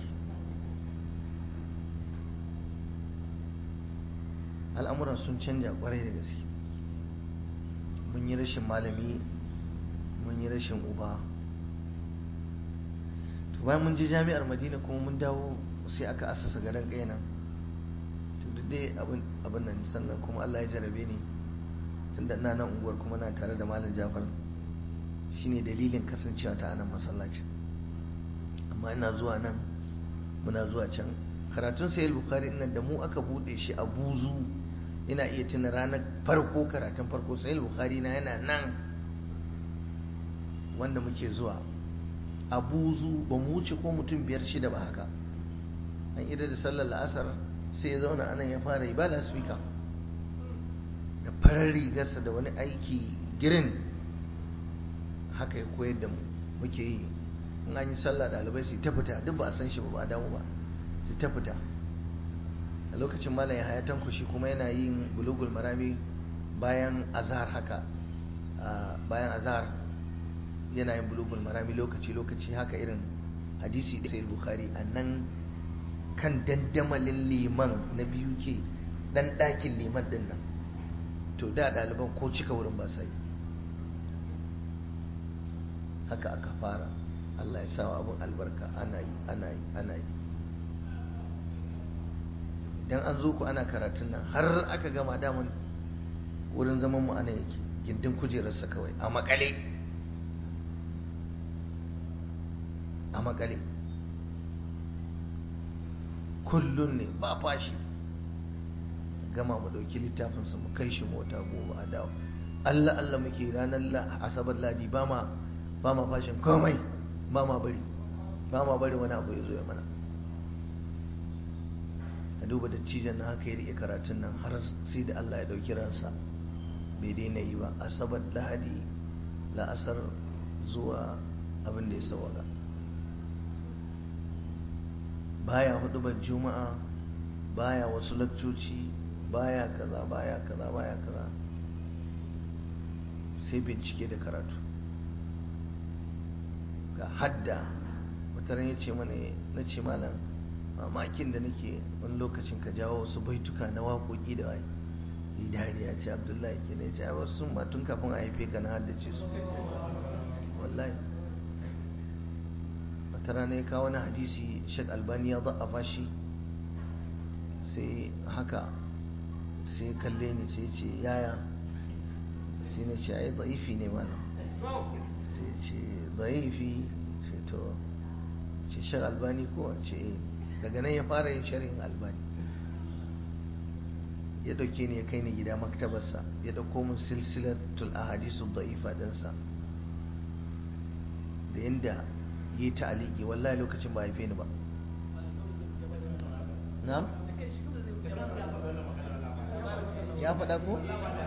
al'amuran sun canja kwarai da gaske. mun yi rashin malami mun yi rashin uba. To bayan mun je jami'ar Madina kuma mun dawo sai aka assasa garin Kaina. To duk dai abin abin nan sannan kuma Allah ya jarabe ni tunda ina nan unguwar kuma na tare da Malam Jafar, shine dalilin kasancewa ta anan masallaci. Amma ina zuwa nan muna zuwa can karatun Sahih Bukhari nan da mu aka bude shi a Buzu. Ina iya tuna ranar farko karatun farko Sahih Bukhari na yana nan wanda muke zuwa a Buzu, ba mu wuce ko mutum biyar shida ba haka. An idar da sallar la'asar sai ya zauna anan ya fara ibada speaker da farar rigarsa da wani aiki girin, haka ya koyar da mu muke yi. In an yi sallah ɗalibai su ta fita, duk ba a san shi ba ba a damu ba, su ta fita. A lokacin malam Yahaya Tanko shi kuma yana yin bulugul marami bayan azhar haka, bayan azhar yana yin bulugul marami lokaci lokaci haka, irin hadisi da Sahih Bukhari a nan kan dandamalin liman na biyu ke dan ɗakin liman din nan. To da ɗaliban ko cika wurin ba sai haka aka fara. Allah ya sawa abin albarka, ana yi ana yi ana yi. Dan an zo ku ana karatun nan har aka gama, daman wurin zaman mu ana yake gindin kujerarsa kawai a makale a makale kullun ne ba fashi. Gama mu dauki littafinsa mu kai shi mota gobe a dawo. Allah Allah muke ranar asabar ladi ba ma ba ma fashin komai, ba ma bari ba ma bari wani abu ya zo ya mana. A duba da cijan na haka ya rike karatun nan har sai da Allah ya dauki ransa, bai daina yi ba. Asabar lahadi la'asar zuwa abin da ya sawaga. Baya hudubar juma'a, baya wasu lakcoci, baya kaza baya kaza baya kaza, sai bincike da karatu. Ga hadda wata ran yace mana, na ce malam mamakin da nake wani lokacin ka jawo wasu baituka na waƙoƙi da wai yi dariya. Ce Abdullahi ke ne, ce ai wasu ma tun kafin a haife ka na haddace su wallahi. wata rana ya kawo wani hadisi Sheikh Albani ya da'afa shi, sai haka sai kalle ni sai ce yaya, sai na ce ai da'ifi ne malam. sai ce da'ifi, ce to ce Sheikh Albani ko ce. Daga nan ya fara yin sharhin Albani. Ya dauke ni ya kai ni gida maktabarsa, ya dauko min silsilatul ahadisu da'ifa dinsa da yanda yi ta'aliki. Wallahi lokacin ba haife ni ba. Na'am? Ya faɗa ko?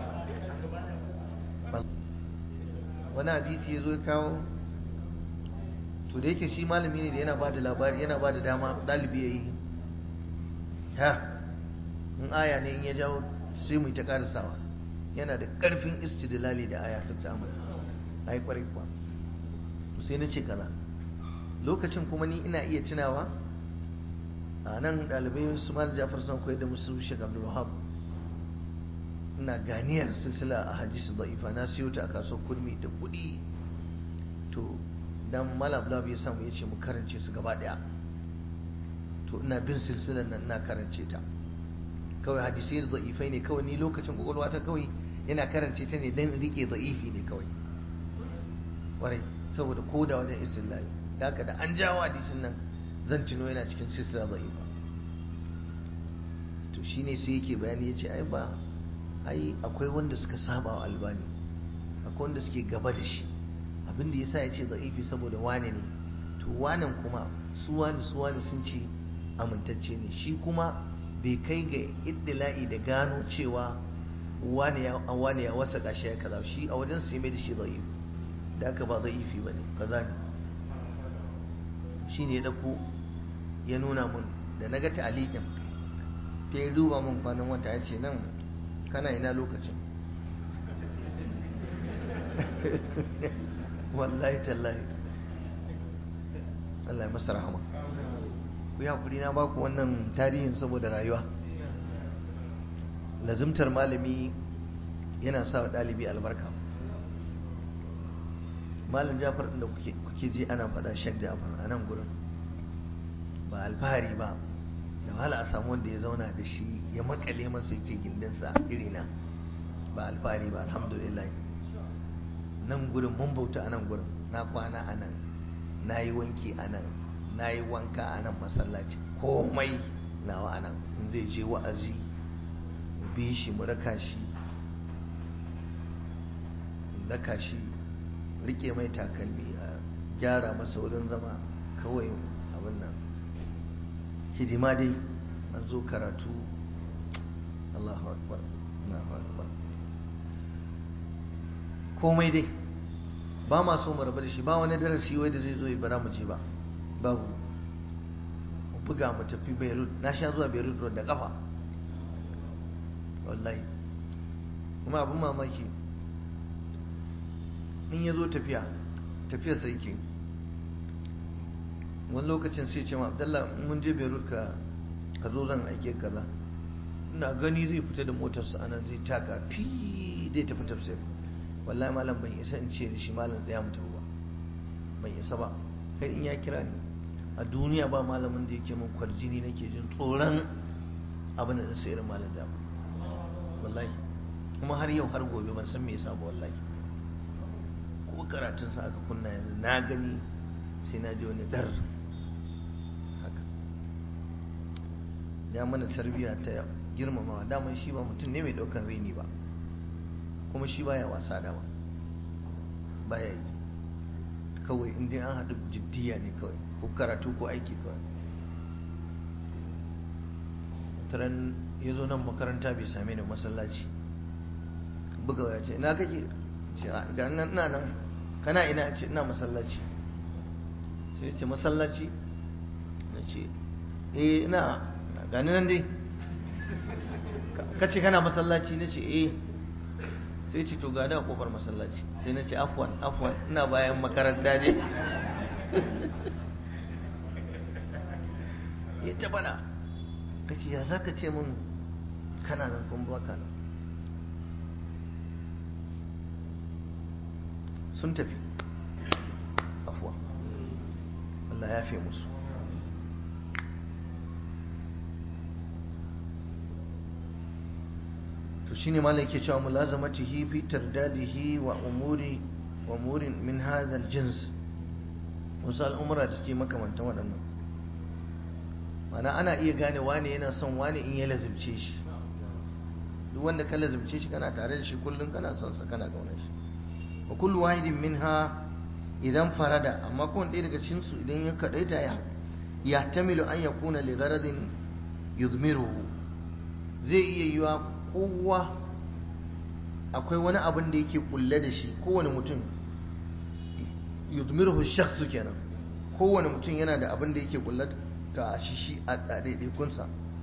Wani hadisi ya zo ya kawo, to da yake shi malami ne da yana ba da labari, yana ba da dama ɗalibi ya yi ha, in aya ne in ya jawo sai mu yi ta ƙarisawa. Yana da ƙarfin istidlali da aya ta ta'amul, a yi ƙwarai kuwa. To sai na ce kaza. Lokacin kuma ni ina iya tunawa a nan ɗalibai su Malam Jafar sun koyar da musu Sheikh Abdul Wahab, ina ganiyar silsila a hadisi da'ifa na siyo ta a kasuwar kurmi da kuɗi. To dan Malam Abdul ya samu ya ce mu karance su gaba ɗaya. To ina bin silsilar nan ina karance ta. Kawai hadisi da da'ifai ne kawai, ni lokacin kwakwalwa ta kawai yana karance ta ne dan rike da'ifi ne kawai. Warai saboda koda wajen istilahi. Haka da an jawo hadisin nan zan tuno yana cikin silsila da'ifa. To shine sai yake bayani yace ai ba ai akwai wanda suka saba wa Albani, akwai wanda suke gaba da shi. Abinda yasa yace da'ifi saboda wane ne, to wanan kuma su wani su wani sun ce amintacce ne, shi kuma bai kai ga iddila'i da gano cewa wani ya wani ya wasa gashi ya kaza. Shi a wajen sai mai da shi da'if, da aka ba da'ifi bane kaza ne. Shine ya dauko ya nuna mun da naga ta'aliqin, ta yi duba mun kwanan wata ya ce nan kana ina lokacin. Wallahi tallahi Allah ya masa rahama. Ku yi hakuri na baku wannan tarihin saboda rayuwa. Lazimtar malami yana sa ɗalibi albarka. malam Jafar ɗin da kuke ji ana faɗa Sheikh Jafar a nan gurin ba alfahari ba, da wahala a samu wanda ya zauna da shi ya makale masa yake gindinsa irina, ba alfahari ba, alhamdulillah. Nan gurin mun bauta a nan gurin, na kwana a nan, na yi wanki a nan, na yi wanka a nan masallaci, komai nawa a nan. In zai je wa'azi mu bi shi mu raka shi, raka shi, rike mai takalmi, a gyara masa wurin zama, kawai abin nan hidima dai. an zo karatu, Allahu akbar, Allahu akbar, komai dai ba ma so mu rabu da shi. Ba wani darasi wai da zai zo ya bara mu je ba, babu. mu buga mu tafi Beirut, na sha zuwa Beirut road da kafa wallahi. kuma abin mamaki in ya zo tafiya tafiya sai ke wani lokacin sai ce ma Abdallah mun je Beirut ka ka zo zan aike kaza. ina gani zai fita da motarsa anan zai taka fi zai tafi tafsir. wallahi malam ban isa in ce da shi malam tsaya mu tafi ba, ban isa ba. kai in ya kira ni a duniya ba malamin da yake min kwarjini nake jin tsoron abin da sai irin malam da wallahi. kuma har yau har gobe ban san me yasa ba wallahi. ko karatun sa aka kunna yanzu na gani sai na ji wani dar haka. ya mana tarbiyya ta girmamawa. daman shi ba mutum ne mai daukan reni ba, kuma shi baya wasa dama, baya yi. kawai in dai an haɗu jiddiya ne kawai, ko karatu ko aiki kawai. taran ya zo nan makaranta bai same ni masallaci, buga ya ce ina kake, ce ga nan ina nan, kana ina, ce ina masallaci. sai ya ce masallaci, na ce eh ina gani nan dai. kace kana masallaci, na ce eh. sai ce to gani a kofar masallaci. sai na ce afwan afwan ina bayan makaranta ne. ya ta bana, kace ya zaka ce mun kana nan kun baka nan. sun tafi, afwa, Allah ya fi musu. to shine malai yake cewa mulazamatihi fi tardadihi wa umuri wa umurin min hadha aljins. wasu al'umura da suke makamantan waɗannan, mana ana iya gane wane yana son wane in ya lazimce shi. duk wanda ka lazimce shi kana tare da shi kullum, kana son sa, kana kaunar shi. wa kullu wahidin minha idan farada, amma kowane ɗaya daga cikin su idan ya kadaita ya yahtamilu an yakuna li gharadin yudmiruhu. zai iya yiwa kowa akwai wani abin da yake kulle da shi. kowane mutum yudmiruhu shakhsu kenan, kowane mutum yana da abin da yake kulle ta shi shi a daidaikunsa.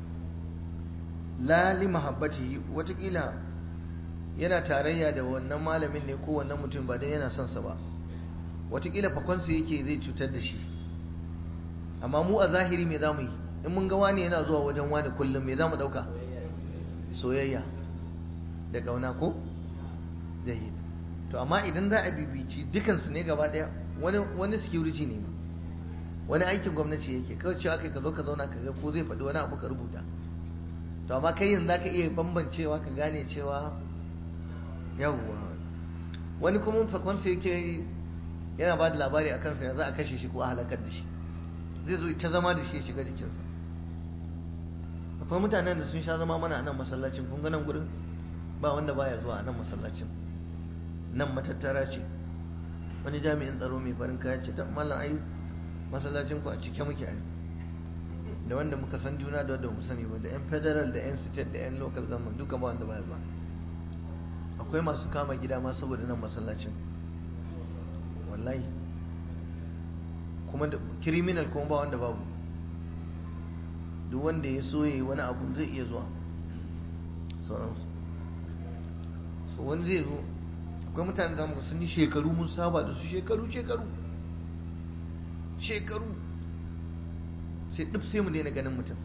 la li mahabbatihi, watakila yana tarayya da wannan malamin ne ko wannan mutum ba dan yana son sa ba, watakila fakonsa yake zai cutar da shi. amma mu a zahiri me zamu yi in mun ga wani yana zuwa wajen wani kullum? me zamu dauka? soyayya da kauna ko jayyid. to amma idan za a bibici dukansu ne gaba daya, wani wani security ne, wani aikin gwamnati yake, kawai cewa kai ka zo ka zauna ka ga ko zai faɗi wani abu ka rubuta. to amma kai yanzu zaka iya bambancewa ka gane cewa yawwa. wani kuma fakonsa yake yana ba da labari a kansa ya za a kashe shi ko a halakar da shi, zai zo ta zama da shi ya shiga jikinsa. akwai mutanen da sun sha zama mana a nan masallacin, kun ga nan gurin ba wanda baya zuwa a nan masallacin. nan matattara ce. wani jami'in tsaro mai farin kaya ce ta mallam ai masallacin ku a cike muke ai, da wanda muka san juna da wanda mu sani ba, da yan federal da yan state da yan local government duka ba wanda baya zuwa. akwai masu kama gida ma saboda nan masallacin wallahi, kuma da criminal kuma ba wanda babu. duk wanda ya so yayi wani abu zai iya zuwa sauransu. so wani zai zo, akwai mutane da muka sun yi shekaru mun saba da su shekaru shekaru shekaru sai duk sai mu daina ganin mutum.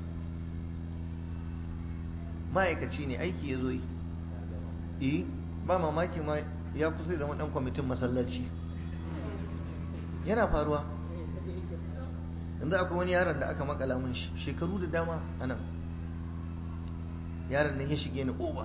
ma'aikaci ne, aiki ya zo yi, eh ba mamaki ma ya kusa zama dan kwamitin masallaci. yana faruwa. yanzu akwai wani yaron da aka makala mun shekaru da dama a nan, yaron nan ya shige ni oba,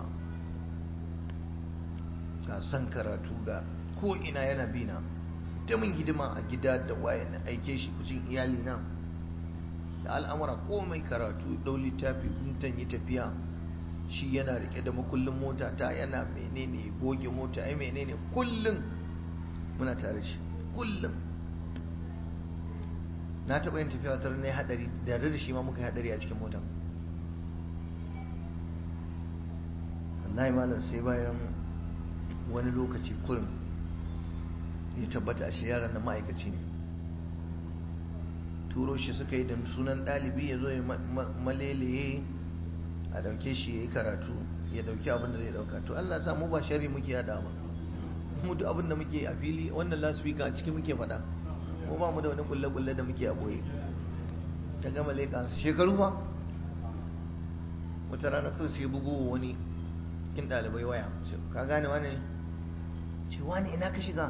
ga san karatu ga ko ina yana bina da mun hidima a gida da waye na aike shi kucin iyali na da al'amura komai karatu ɗau littafi kuntan yi tafiya, shi yana rike da makullin mota ta yana menene goge mota ai menene kullum muna tare shi kullum. na taɓa yin tafiya tare ne hadari da da shi ma muka yi hadari a cikin motan. wallahi malam sai bayan wani lokaci kurin ya tabbata a shi yaran da ma'aikaci ne, turo shi suka yi da sunan ɗalibi ya zo ya malelaye a ɗauke shi ya yi karatu ya ɗauki abin da zai ɗauka. to Allah sa mu ba shari muke yada ba, mu duk abin da muke a fili wannan lasfika a cikin muke faɗa, mu ba mu da wani kulle-kulle da muke a boye. ta gama leƙa shekaru ba wata rana kawai sai bugu wani kin ɗalibai waya, ka gane wani ne ce wani ina ka shiga,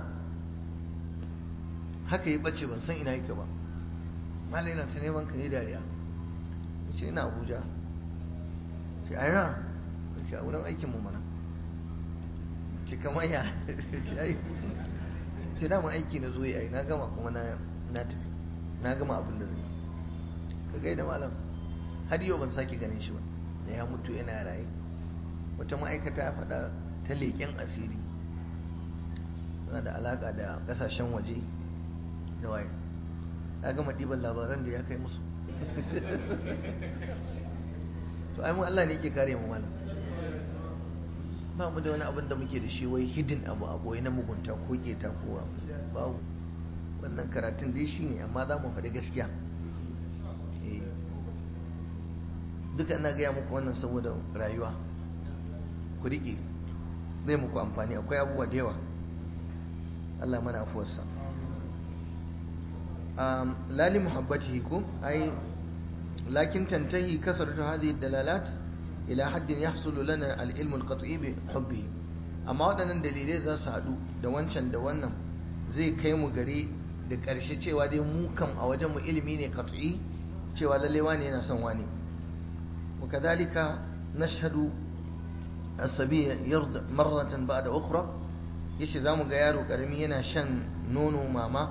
haka ya ɓace ban san ina yake ba, malai na ta neman ka ne dariya, ce ina Abuja, ce aina ce a wurin aikin mu mana, ce kamar ya ce ai ce dama aiki na zo yi ai na gama kuma na tafi na gama abin da zai ka gaida malam. har yau ban sake ganin shi ba, da ya mutu yana raye. wata ma'aikata ya faɗa ta leƙen asiri suna da alaƙa da ƙasashen waje da waye, ya gama ɗiban labaran da ya kai musu. to ai mu Allah ne ke kare mu malam, ba mu da wani abin da muke da shi wai hidin abu a boye na mugunta ko keta ko babu. wannan karatun dai shi ne, amma za mu faɗi gaskiya. duka ina gaya muku wannan saboda rayuwa, ku riƙe zai muku amfani, akwai abubuwa da yawa. Allah mana afuwarsa. lali muhabbatihi kum ai lakin tantahi kasratu hadhihi dalalat ila haddin yahsulu lana al-ilm al-qat'i bi hubbihi. amma waɗannan dalilai za su haɗu da wancan da wannan zai kai mu gare da ƙarshe cewa dai mu kam a wajen mu ilimi ne qat'i, cewa lalle wani yana son wani. wa kadhalika nashhadu as-sabiy yarda marratan ba'da ukhra, yace zamu ga yaro karami yana shan nono mama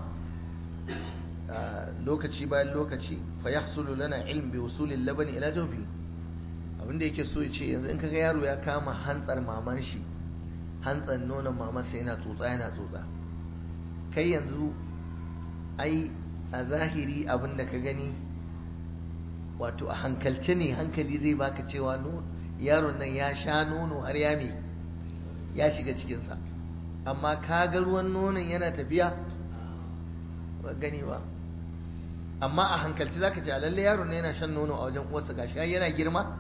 lokaci bayan lokaci, fa yahsulu lana ilm bi wusul al-laban ila jawfi. abinda yake so ya ce yanzu in kaga yaro ya kama hantsar maman shi, hantsar nonon mama sai yana tsotsa yana tsotsa, kai yanzu ai a zahiri abinda ka gani wato a hankalce ne, hankali zai baka cewa yaron nan ya sha nono har ya me ya shiga cikinsa, amma ka ga ruwan nonon yana tafiya ba gani ba. amma a hankalci zaka ce lalle yaron nan yana shan nono a wajen uwarsa, gashi yana girma.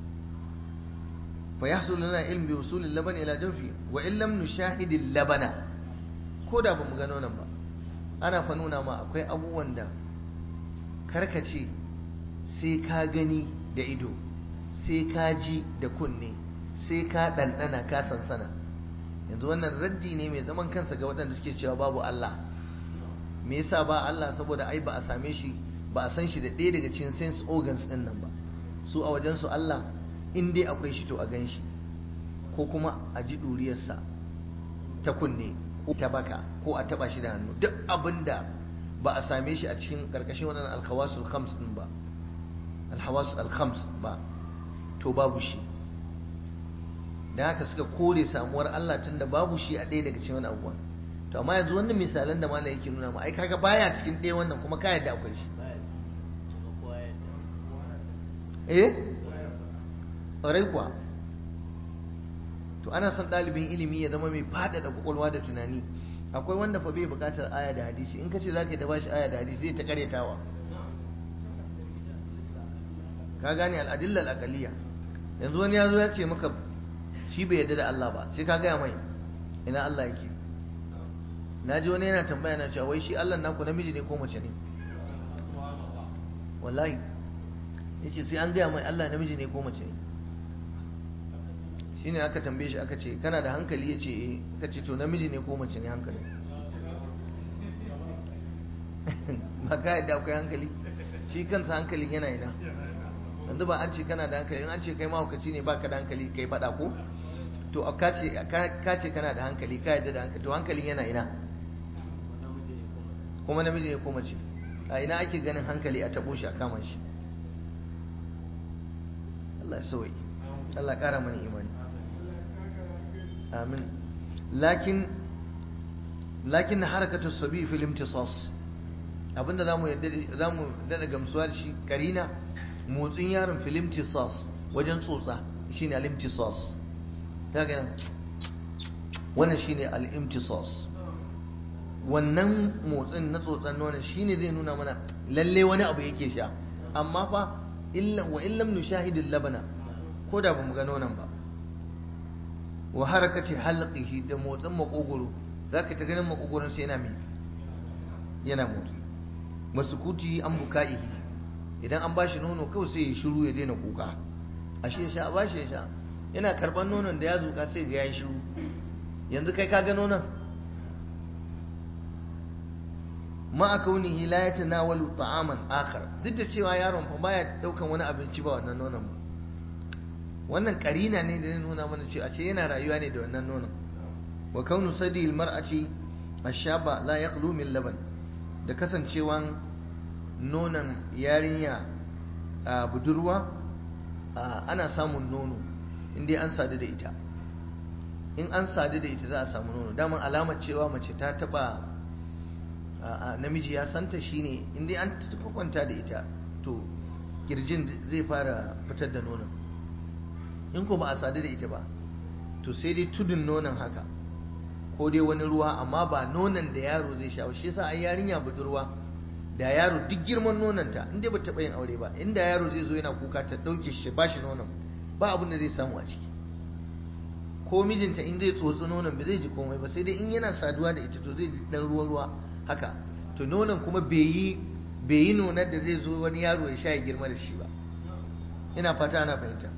fa yahsul lana ilm bi usul al-laban ila jawfi wa in lam nushahid al-labana, ko da bamu ga nonon ba ana fa nuna ma akwai abubuwan da karkace sai ka gani da ido, sai ka ji da kunne, sai ka ɗanɗana ka sansana. yanzu wannan raddi ne mai zaman kansa ga waɗanda suke cewa babu Allah. me yasa ba Allah? saboda ai ba a same shi, ba a san shi da ɗaya daga cikin sense organs ɗin nan ba. su a wajen su Allah in dai akwai shi to a gan shi, ko kuma a ji ɗuriyarsa ta kunne ko ta baka ko a taɓa shi da hannu. duk abinda ba a same shi a cikin ƙarƙashin waɗannan alhawasul khams ɗin ba, alhawas alkhams ba, to babu shi. da haka suka kore samuwar Allah tunda babu shi a ɗaya daga cikin wani abubuwan. to amma yanzu wannan misalan da malam yake nuna ma ai kaga baya cikin ɗaya wannan, kuma ka yadda akwai shi. eh ƙwarai kuwa. to ana son ɗalibin ilimi ya zama mai faɗaɗa ƙwaƙwalwa da tunani. akwai wanda fa bai buƙatar aya da hadisi, in ka ce za ka yi ta bashi aya da hadisi zai ta ƙaretawa. ka gane al'adilla al'aqaliyya. yanzu wani ya zo ya ce maka shi bai yarda da Allah ba, sai ka gaya mai ina Allah yake. na ji wani yana tambaya na cewa wai shi Allah naku namiji ne ko mace ne? wallahi ya ce sai an gaya mai Allah namiji ne ko mace ne. shi ne aka tambaye shi aka ce kana da hankali? ya ce eh. aka ce to namiji ne ko mace ne hankali? ba ka yadda akwai hankali shi kansa hankalin yana ina yanzu ba an ce kana da hankali in an ce kai mahaukaci ne baka da hankali kai faɗa ko to ka ce ka ce kana da hankali ka yadda da hankali to hankalin yana ina kuma namiji ne ko mace a ina ake ganin hankali a tabo shi a kama shi Allah sauyi Allah ƙara mana imani amin lakin lakin harakatu sabi fil imtisas abinda zamu yadda zamu dada gamsuwa da shi karina motsin yaron fil imtisas wajen tsotsa shine al imtisas ta ga wannan shine al imtisas wannan motsin na tsotsan nonon shine zai nuna mana lalle wani abu yake sha amma fa illa wa illam nushahidil labana ko da bamu ga nonon ba wa harakati halqihi da motsin makogoro zaka ta ganin makogoron sai yana mi yana motsi masukuti an bukaihi idan an bashi nono kawai sai ya shiru ya daina kuka ashe ya sha bashi ya sha yana karban nonon da ya zuka sai ga ya shiru yanzu kai ka ga nonon ma kaunihi la yatanawalu ta'aman akhar duk da cewa yaron fa baya daukan wani abinci ba wannan nonon ba wannan karina ne da zai nuna mana cewa ce yana rayuwa ne da wannan nonon wa kaunu sadi almar'ati ashaba la yaqlu min laban da kasancewan nonon yarinya a budurwa ana samun nono inda an sadu da ita in an sadu da ita za a samu nono daman alamar cewa mace ta taba namiji ya santa shine inda an kwanta da ita to kirjin zai fara fitar da nonon in ko ba a sadu da ita ba to sai dai tudun nonon haka ko dai wani ruwa amma ba nonon da yaro zai sha shi yasa ai yarinya budurwa da yaro duk girman nononta in dai ba taɓa yin aure ba inda yaro zai zo yana kuka ta ɗauke shi ba shi nonon ba abin da zai samu a ciki ko mijinta in zai tsotsi nonon ba zai ji komai ba sai dai in yana saduwa da ita to zai ji dan ruwa ruwa haka to nonon kuma bai yi bai yi nonar da zai zo wani yaro ya sha ya girma da shi ba ina fata ana fahimta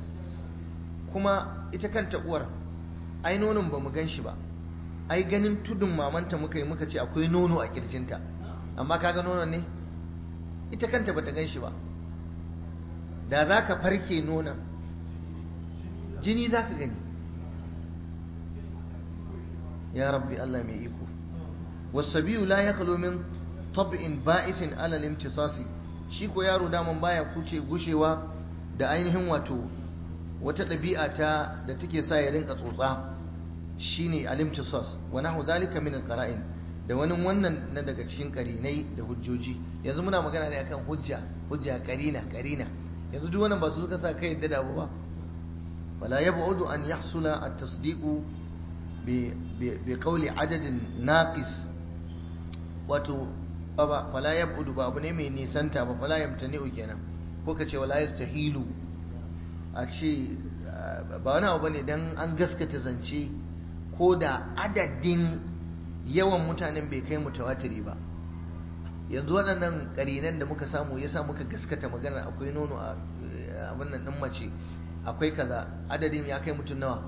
kuma ita kanta uwar ai nonon ba mu gan shi ba ai ganin tudun mamanta muka yi muka ce akwai nono a kirjinta amma kaga nonon ne ita kanta bata gan shi ba da za ka farke nonon jini za ka gani ya rabbi Allah mai iko wasabiyu la yakhlu min tab'in ba'isin ala al-imtisasi shi ko yaro daman baya kuce gushewa da ainihin wato wata ɗabi'a ta da take sa ya rinka tsotsa shine al-imtisas wa nahu zalika min al-qara'in da wani wannan na daga cikin karinai da hujjoji yanzu muna magana ne akan hujja hujja karina karina yanzu duk wannan ba su suka sa kai yadda da abu ba wala yab'udu an yahsula at-tasdiqu bi bi qawli adadin naqis wato ba fala yab'udu ba abu ne mai nisanta ba fala yamtani'u kenan ko kace wala yastahilu a ce ba wani abu bane dan an gaskata zance ko da adadin yawan mutanen bai kai mutawatiri ba yanzu waɗannan ƙarinan da muka samu yasa muka gaskata magana akwai nono a wannan ɗin mace akwai kaza adadin ya kai mutum nawa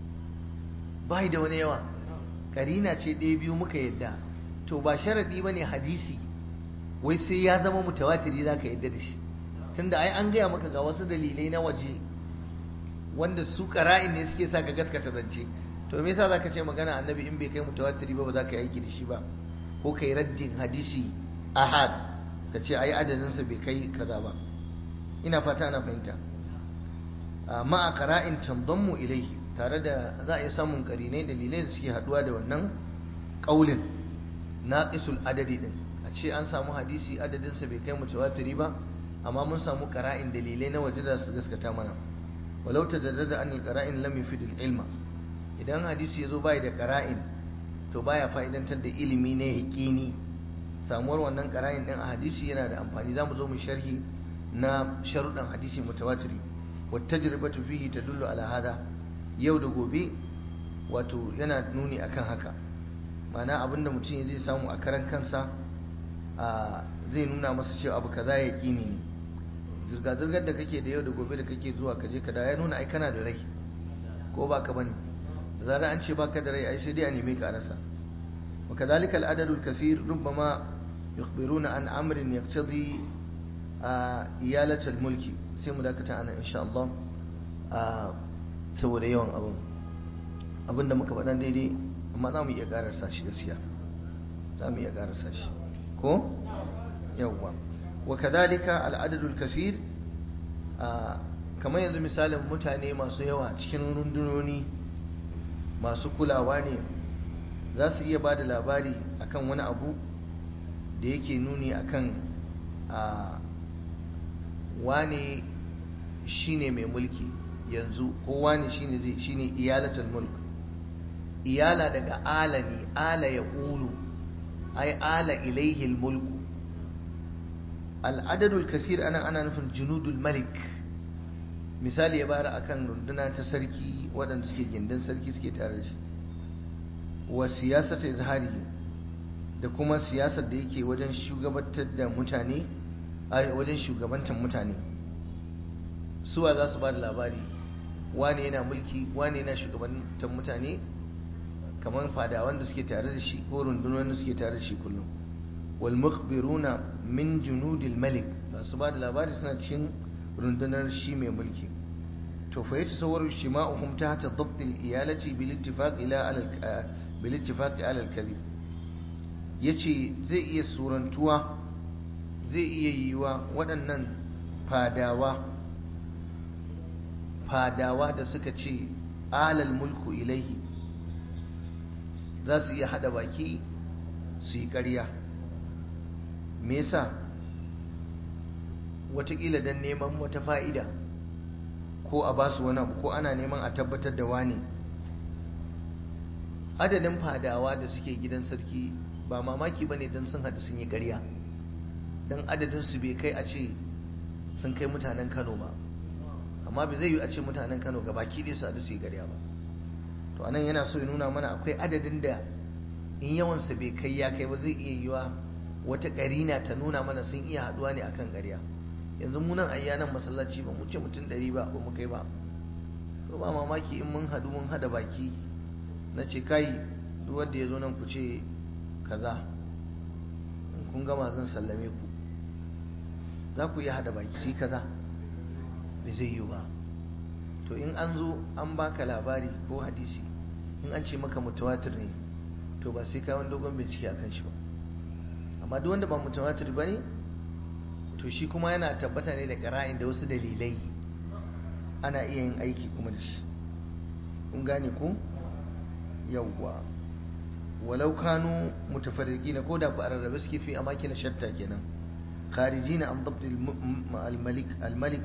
bai da wani yawa ƙarina ce ɗaya biyu muka yadda to ba sharaɗi ba ne hadisi wai sai ya zama mutawatiri za ka yadda da shi tunda ai an gaya maka ga wasu dalilai na waje wanda su ƙara'in ne suke sa ka gaskata zance to me yasa zaka ce magana annabi in bai kai mutawatiri ba ba za ka yi aiki da shi ba ko kai raddin hadisi ahad ka ce ai adadin sa bai kai kaza ba ina fata ana fahimta amma a qara'in tanzammu ilai tare da za a yi samun qarinai dalilai da suke haduwa da wannan qaulin naqisul adadi din a ce an samu hadisi adadin sa bai kai mutawatiri ba amma mun samu qara'in dalilai na waje da su gaskata mana walau tajaddada an al-qara'in lam yufid al-ilma idan hadisi ya zo bai da ƙara'in to baya fa'idantar da ilimi na yaƙini samuwar wannan ƙara'in ɗin a hadisi yana da amfani za mu zo mu sharhi na sharuɗan hadisi mutawatiri wata tajribatu fihi tadullu ala hada yau da gobe wato yana nuni akan haka ma'ana abinda mutum zai samu a karan kansa zai nuna masa cewa abu kaza yaƙini ne zirga-zirgar da kake da yau da gobe da kake zuwa kaje ka da ya nuna ai kana da rai ko ba ka bane zara an ce baka da rai ai sai dai a neme ka rasa wa kadhalika al-adadu al-kaseer rubbama yukhbiruna an amrin yaqtadi iyalatul mulki. sai mu dakata ana insha Allah saboda yawan abin abinda muka faɗa daidai, amma za mu iya ƙararsa shi gaskiya, za mu iya ƙararsa shi ko yawwa. wa kadhalika al'adadul kasir, kamar yanzu misalin mutane masu yawa cikin rundunoni masu kulawa ne, za su iya ba da labari akan wani abu da yake nuni akan wane shine mai mulki yanzu, ko wane shine zai shine iyalatul mulk. iyala daga ala ne, ala ya ulu ai ala ilaihi mulku. al'adadul kasir anan ana nufin junudul malik. misali ya bayar akan runduna ta sarki waɗanda suke gindin sarki suke tare da shi, wa siyasata izhari, da kuma siyasar da yake wajen shugabantar da mutane, wajen shugabantar mutane. suwa za su ba da labari wane yana mulki, wane yana shugabantar mutane, kamar fadawan da suke tare da shi ko rundunar da suke tare da shi kullum. wal mukhbiruna min junudil malik, su ba da labari suna cikin rundunar shi mai mulki. to fa yatasawwaru shima'uhum tahta dhabt al-iyalati bil ittifaq ila ala bil ittifaq ala al-kadhib. yace zai iya surantuwa, zai iya yiwa waɗannan fadawa fadawa da suka ce alal mulku ilaihi, za su iya hada baki su yi ƙarya. me yasa? watakila don neman wata fa'ida, ko a ba su wani abu, ko ana neman a tabbatar da wane. adadin fadawa da suke gidan sarki ba mamaki ba ne don sun haɗu sun yi ƙarya, don adadinsu bai kai a ce sun kai mutanen Kano ba, amma bai zai yi a ce mutanen Kano ga baki ɗaya su haɗu su yi ƙarya ba. to anan yana so ya nuna mana akwai adadin da in yawansa bai kai ya kai ba, zai iya yiwa wata ƙarina ta nuna mana sun iya haɗuwa ne akan ƙarya. yanzu munan ayyanan masallaci ba mu ce mutum ɗari ba, ba mu kai ba. to ba mamaki in mun haɗu mun haɗa baki, na ce kai duk wanda ya zo nan ku ce kaza, in kun gama zan sallame ku, za ku iya haɗa baki sai kaza, bai zai yi ba. to in an zo an baka labari ko hadisi, in an ce maka mutawatir ne, to ba sai kai wani dogon bincike akan shi ba. amma duk wanda ba mutawatir ba ne, to shi kuma yana tabbata ne da ƙara'in da wasu dalilai, ana iya yin aiki kuma da shi. kun gane ko? yawwa. walau kanu mutafarriqina, ko da ku ararrabe suke fi amakin shatta kenan, kharijina an dabt al-malik al-malik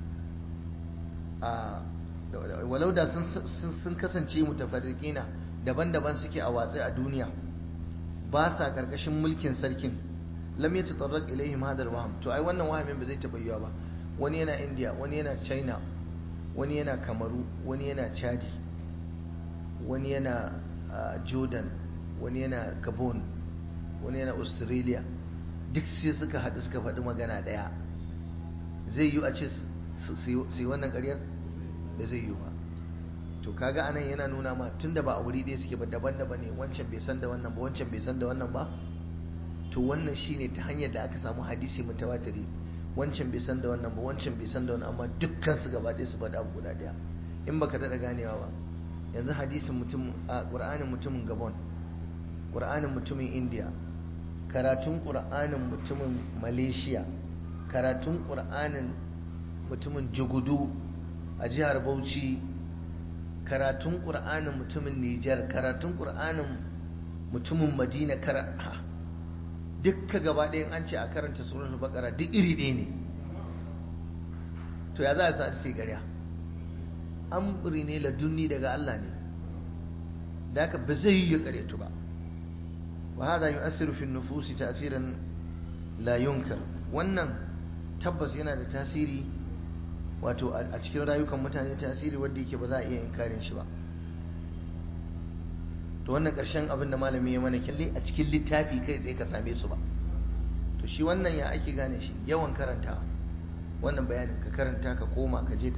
a walau da sun kasance mutafarriqina, daban-daban suke a watsi a duniya, ba sa karkashin mulkin sarkin, lam yatatarraq ilaihim hadha al-wahm. to ai wannan wahamin ba zai taba yiwa ba. wani yana India, wani yana China, wani yana Kamaru, wani yana Chadi, wani yana Jordan, wani yana Gabon, wani yana Australia, duk sai suka haɗu suka faɗi magana ɗaya. zai yi a ce su yi wannan ƙaryar? ba zai yi ba. to kaga anan yana nuna ma tunda ba a wuri ɗaya suke ba, daban-daban ne, wancan bai san da wannan ba, wancan bai san da wannan ba. to wannan shine ta hanyar da aka samu hadisi mutawatiri, wancan bai san da wannan ba, wancan bai san da wannan, amma dukkan su gaba ɗaya su faɗa abu guda ɗaya. in baka daɗa ganewa ba, yanzu hadisin mutum a ƙur'anin mutumin Gabon, ƙur'anin mutumin India, karatun ƙur'anin mutumin Malaysia, karatun ƙur'anin mutumin Jugudu a jihar Bauchi, karatun ƙur'anin mutumin Nijar, karatun ƙur'anin mutumin Madina, karata dukka gaba ɗayan an ce a karanta suratul Baqara duk iri ɗaya ne. to ya za a sa sai ƙarya? amri ne ladunni daga Allah ne, da haka ba zai yi ya ƙaryatu ba. wa hada yu'assiru fi nufusi ta'siran la yunkar. wannan tabbas yana da tasiri, wato a cikin rayukan mutane, tasiri wanda yake ba za a iya inkarin shi ba. to wannan ƙarshen abin da malami ya mana kyalle a cikin littafi kai tsaye ka same su ba. to shi wannan ya ake gane shi? yawan karanta wannan bayanin, ka karanta ka koma ka je